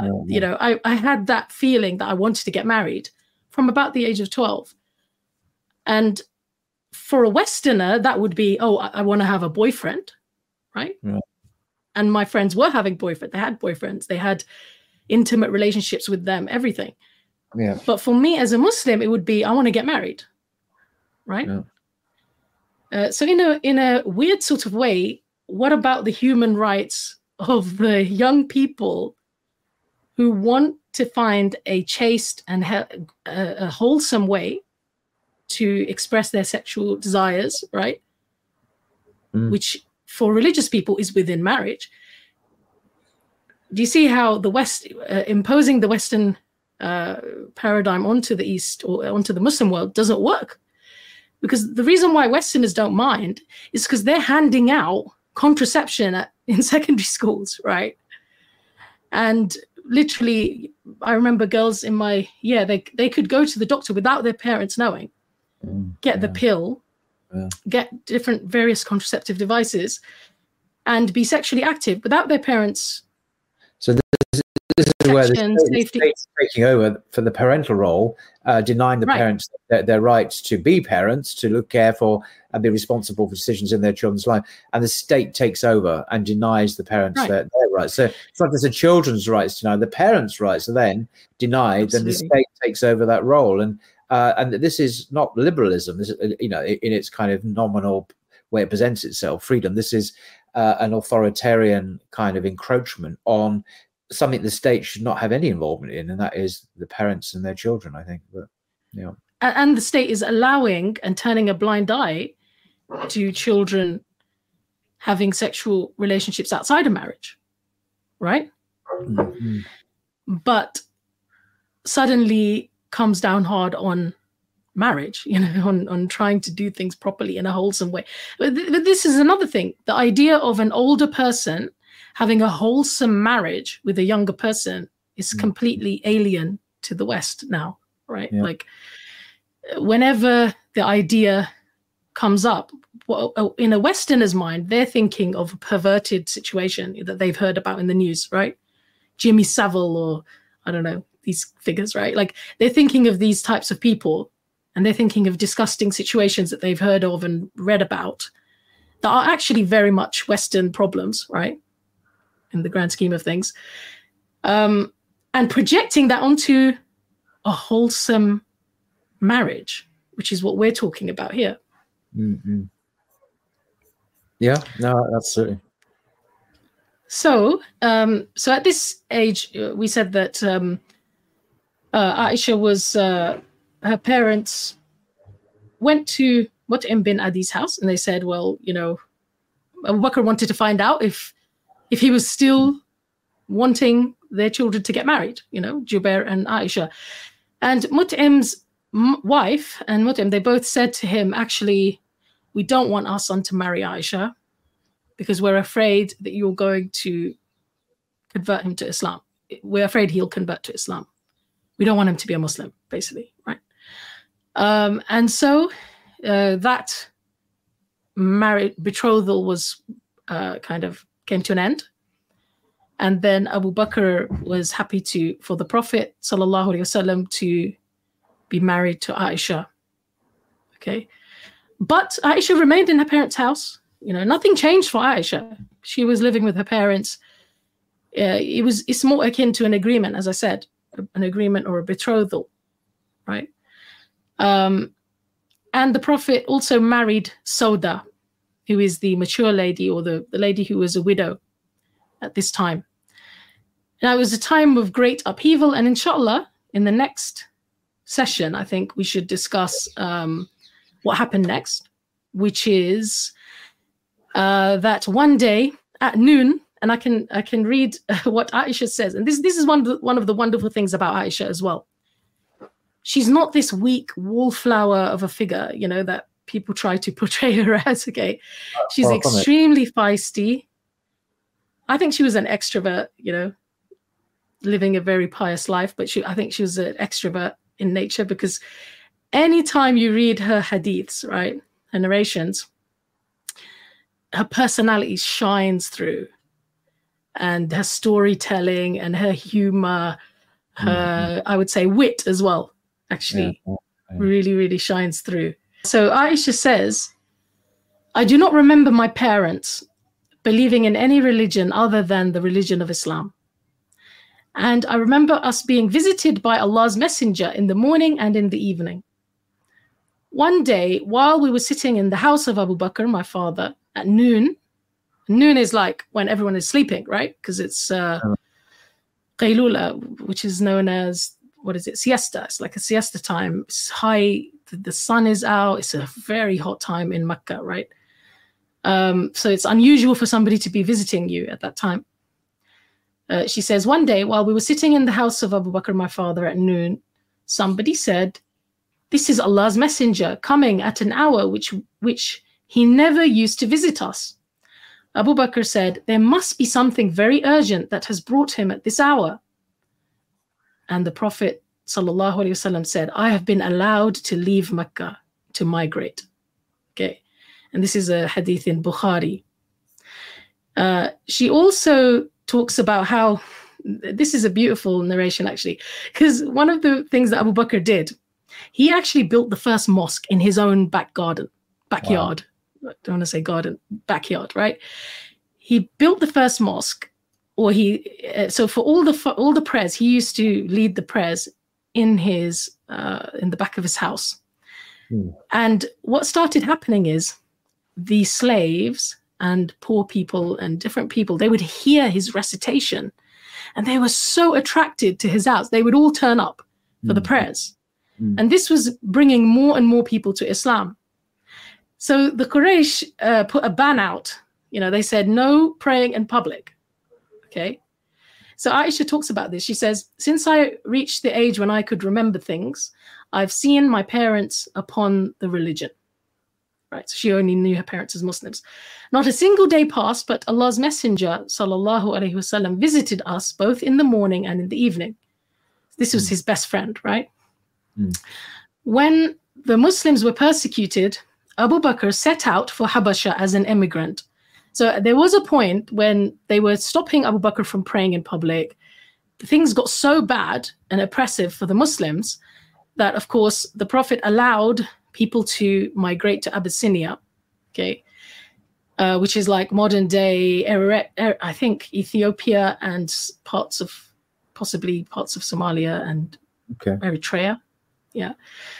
I had that feeling that I wanted to get married from about the age of 12. And for a Westerner, that would be, oh, I want to have a boyfriend, right? Yeah. And my friends were having boyfriends. They had boyfriends. They had intimate relationships with them, everything. Yeah. But for me as a Muslim, it would be, I want to get married, right? Yeah. So in a weird sort of way, what about the human rights of the young people who want to find a chaste and a wholesome way to express their sexual desires, right? Which for religious people is within marriage. Do you see how the West, imposing the Western paradigm onto the East or onto the Muslim world doesn't work? Because the reason why Westerners don't mind is because they're handing out contraception in secondary schools, right? And literally, I remember girls in my they could go to the doctor without their parents knowing, get the pill, get different various contraceptive devices, and be sexually active without their parents. So this is where the state's taking over for the parental role, denying the parents their rights to be parents, to look, care for, and be responsible for decisions in their children's life. And the state takes over and denies the parents their rights. So it's not just the children's rights denied, the parents' rights are then denied, and the state takes over that role. And this is not liberalism. This is, in its kind of nominal way it presents itself, freedom. This is an authoritarian kind of encroachment on something the state should not have any involvement in, and that is the parents and their children, I think. But and the state is allowing and turning a blind eye to children having sexual relationships outside of marriage, right? Mm-hmm. But suddenly comes down hard on marriage, on trying to do things properly in a wholesome way. But this is another thing. The idea of an older person having a wholesome marriage with a younger person is completely alien to the West now, right? Yeah. Like, whenever the idea comes up, in a Westerner's mind, they're thinking of a perverted situation that they've heard about in the news, right? Jimmy Savile, or I don't know, these figures, right? Like, they're thinking of these types of people, and they're thinking of disgusting situations that they've heard of and read about that are actually very much Western problems, right? In the grand scheme of things. And projecting that onto a wholesome marriage, which is what we're talking about here. Mm-hmm. Yeah, no, absolutely. So at this age, we said that Aisha was, her parents went to Mut'im bin Adi's house, and they said, well, Abu Bakr wanted to find out if he was still wanting their children to get married, Jubair and Aisha. And Mut'im's wife and Mut'im, they both said to him, actually, we don't want our son to marry Aisha because we're afraid that you're going to convert him to Islam. We're afraid he'll convert to Islam. We don't want him to be a Muslim, basically, right? And so that betrothal was kind of came to an end. And then Abu Bakr was happy for the Prophet sallallahu alaihi wasallam to be married to Aisha. Okay. But Aisha remained in her parents' house. Nothing changed for Aisha. She was living with her parents. It's more akin to an agreement, as I said, an agreement or a betrothal, right? And the Prophet also married Sauda, who is the mature lady, or the lady who was a widow at this time. Now, it was a time of great upheaval, and inshallah, in the next session, I think we should discuss what happened next, which is that one day at noon, and I can read what Aisha says, and this is one of the wonderful things about Aisha as well. She's not this weak wallflower of a figure, that people try to portray her as. Okay, she's extremely feisty. I think she was an extrovert, living a very pious life, but I think she was an extrovert in nature, because anytime you read her hadiths, right, her narrations, her personality shines through, and her storytelling and her humor, her, I would say, wit as well, actually, really, really shines through. So Aisha says, I do not remember my parents believing in any religion other than the religion of Islam. And I remember us being visited by Allah's Messenger in the morning and in the evening. One day, while we were sitting in the house of Abu Bakr, my father, at noon is like when everyone is sleeping, right? Because it's Qaylula, which is known as, what is it, siesta. It's like a siesta time. It's high, the sun is out. It's a very hot time in Mecca, right? So it's unusual for somebody to be visiting you at that time. She says, one day while we were sitting in the house of Abu Bakr, my father, at noon, somebody said, this is Allah's messenger coming at an hour which he never used to visit us. Abu Bakr said, there must be something very urgent that has brought him at this hour. And the Prophet ﷺ said, I have been allowed to leave Mecca to migrate. Okay. And this is a hadith in Bukhari. She also talks about how, this is a beautiful narration actually, because one of the things that Abu Bakr did, he actually built the first mosque in his own backyard. Wow. I don't want to say garden, backyard, right? He built the first mosque, or so for all the prayers, he used to lead the prayers in the back of his house. And what started happening is the slaves and poor people and different people, they would hear his recitation and they were so attracted to his house. They would all turn up for the prayers. And this was bringing more and more people to Islam. So the Quraysh put a ban out. They said no praying in public. Okay. So Aisha talks about this. She says, since I reached the age when I could remember things, I've seen my parents upon the religion. Right. So she only knew her parents as Muslims. Not a single day passed, but Allah's Messenger, sallallahu alaihi wasallam, visited us both in the morning and in the evening. This was his best friend, right? When the Muslims were persecuted, Abu Bakr set out for Habasha as an immigrant. So there was a point when they were stopping Abu Bakr from praying in public. Things got so bad and oppressive for the Muslims that, of course, the Prophet allowed people to migrate to Abyssinia, okay, which is like modern day, I think, Ethiopia and possibly parts of Somalia and Eritrea. Yeah.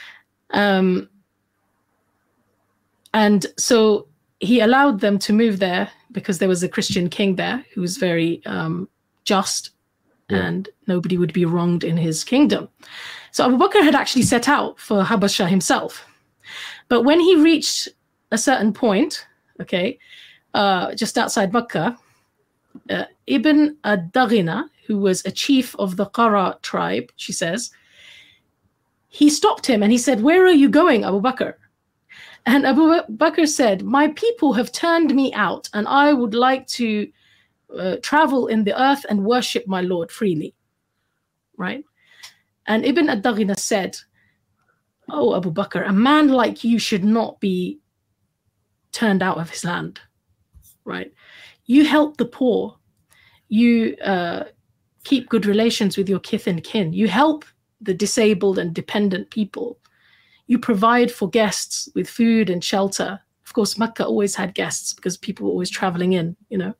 And so he allowed them to move there because there was a Christian king there who was very just and nobody would be wronged in his kingdom. So Abu Bakr had actually set out for Habasha himself. But when he reached a certain point, just outside Mecca, Ibn ad-Daghina, who was a chief of the Qara tribe, she says, he stopped him and he said, where are you going, Abu Bakr? And Abu Bakr said, my people have turned me out and I would like to travel in the earth and worship my Lord freely. Right? And Ibn ad-Daghina said, oh, Abu Bakr, a man like you should not be turned out of his land. Right? You help the poor. You keep good relations with your kith and kin. You help the disabled and dependent people. You provide for guests with food and shelter. Of course, Mecca always had guests because people were always traveling in,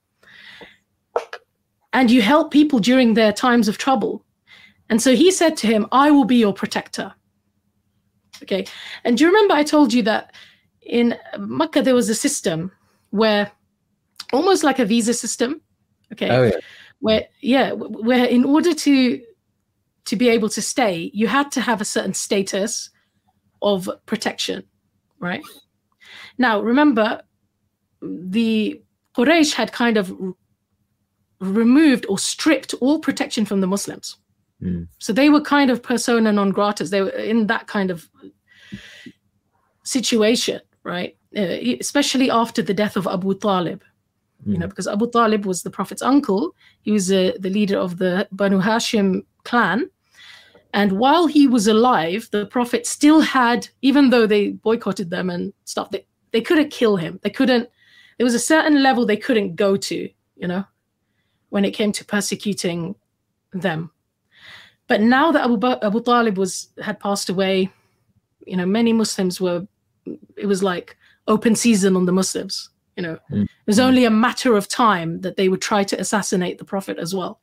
And you help people during their times of trouble. And so he said to him, I will be your protector. Okay. And do you remember I told you that in Mecca there was a system where, almost like a visa system, okay? Oh, yeah. Where in order to be able to stay, you had to have a certain status of protection, right? Now, remember, the Quraysh had kind of removed or stripped all protection from the Muslims. So they were kind of persona non gratas. They were in that kind of situation, right? Especially after the death of Abu Talib, because Abu Talib was the Prophet's uncle. He was the leader of the Banu Hashim clan. And while he was alive, the Prophet still had, even though they boycotted them and stuff, they couldn't kill him. There was a certain level they couldn't go to, when it came to persecuting them. But now that Abu Talib had passed away, many Muslims were it was like open season on the Muslims. It was only a matter of time that they would try to assassinate the Prophet as well.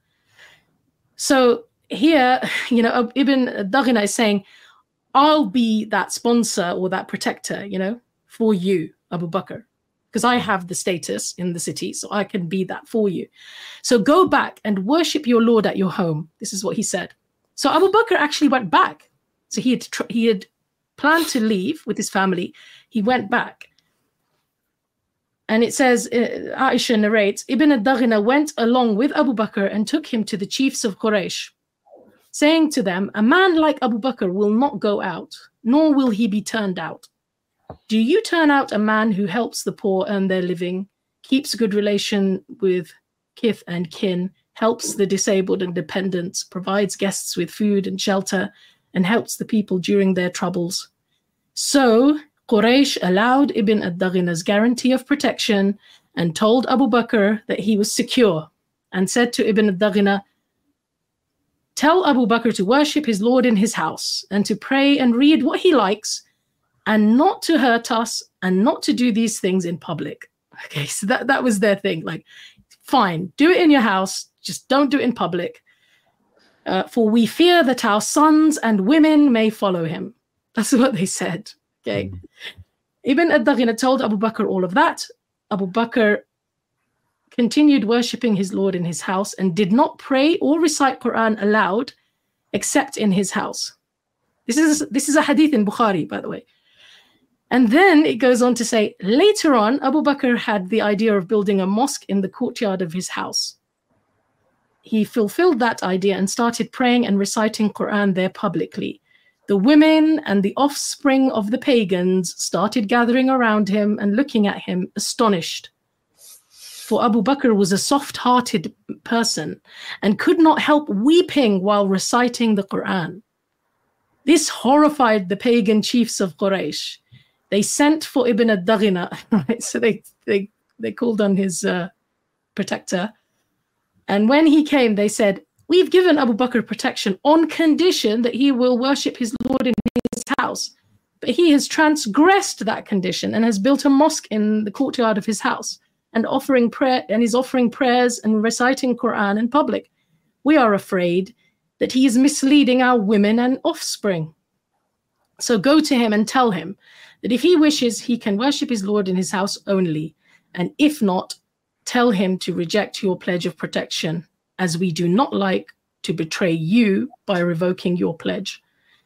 So here, Ibn Daghina is saying, I'll be that sponsor or that protector, for you, Abu Bakr, because I have the status in the city, so I can be that for you. So go back and worship your Lord at your home. This is what he said. So Abu Bakr actually went back. So he had planned to leave with his family. He went back. And it says, Aisha narrates, Ibn Daghina went along with Abu Bakr and took him to the chiefs of Quraysh, saying to them, a man like Abu Bakr will not go out, nor will he be turned out. Do you turn out a man who helps the poor earn their living, keeps good relation with kith and kin, helps the disabled and dependents, provides guests with food and shelter, and helps the people during their troubles? So Quraysh allowed Ibn ad-Daghina's guarantee of protection and told Abu Bakr that he was secure, and said to Ibn ad-Daghina, tell Abu Bakr to worship his Lord in his house and to pray and read what he likes and not to hurt us and not to do these things in public. Okay, so that was their thing. Like, fine, do it in your house, just don't do it in public. For we fear that our sons and women may follow him. That's what they said. Okay. Ibn ad-Daghina told Abu Bakr all of that. Abu Bakr continued worshipping his Lord in his house and did not pray or recite Quran aloud except in his house. This is a hadith in Bukhari, by the way. And then it goes on to say, later on, Abu Bakr had the idea of building a mosque in the courtyard of his house. He fulfilled that idea and started praying and reciting Quran there publicly. The women and the offspring of the pagans started gathering around him and looking at him astonished. For Abu Bakr was a soft-hearted person and could not help weeping while reciting the Quran. This horrified the pagan chiefs of Quraysh. They sent for Ibn ad-Daghina, right? So they called on his protector. And when he came, they said, we've given Abu Bakr protection on condition that he will worship his Lord in his house. But he has transgressed that condition and has built a mosque in the courtyard of his house and is offering prayers and reciting Quran in public. We are afraid that he is misleading our women and offspring. So go to him and tell him that if he wishes, he can worship his Lord in his house only. And if not, tell him to reject your pledge of protection, as we do not like to betray you by revoking your pledge.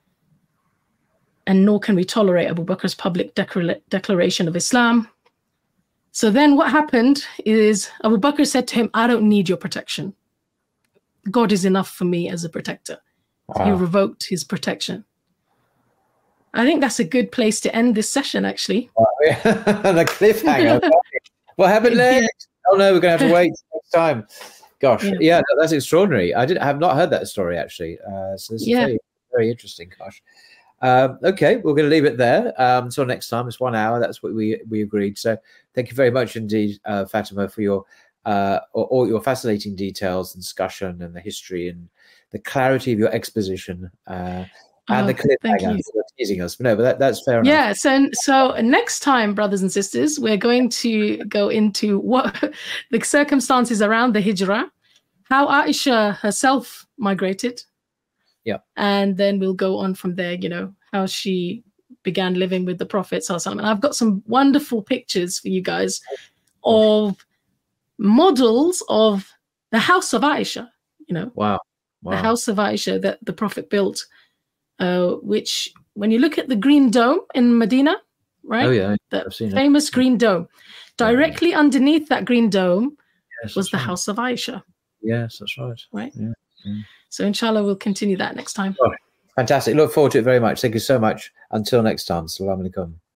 And nor can we tolerate Abu Bakr's public declaration of Islam. So then what happened is Abu Bakr said to him, I don't need your protection. God is enough for me as a protector. Wow. He revoked his protection. I think that's a good place to end this session, actually. The cliffhanger. What happened next? Oh no, we're going to have to wait next time. Gosh, yeah, that's extraordinary. I have not heard that story, actually. So this is very, very interesting. Gosh. Okay, we're going to leave it there. Until next time, it's 1 hour. That's what we agreed. So thank you very much indeed, Fatima, for your all your fascinating details and discussion and the history and the clarity of your exposition and the cliffhanger for teasing us. But that's fair enough. Yeah, so next time, brothers and sisters, we're going to go into what the circumstances around the Hijrah, how Aisha herself migrated. Yeah. And then we'll go on from there, how she began living with the Prophet ﷺ. And I've got some wonderful pictures for you guys of models of the house of Aisha, Wow. The house of Aisha that the Prophet built, which when you look at the green dome in Medina, right? Oh, yeah. The famous green dome. Directly underneath that green dome was the house of Aisha. Yes, that's right. Right? Yeah. So inshallah, we'll continue that next time. Oh, fantastic. Look forward to it very much. Thank you so much. Until next time. Assalamu alaikum.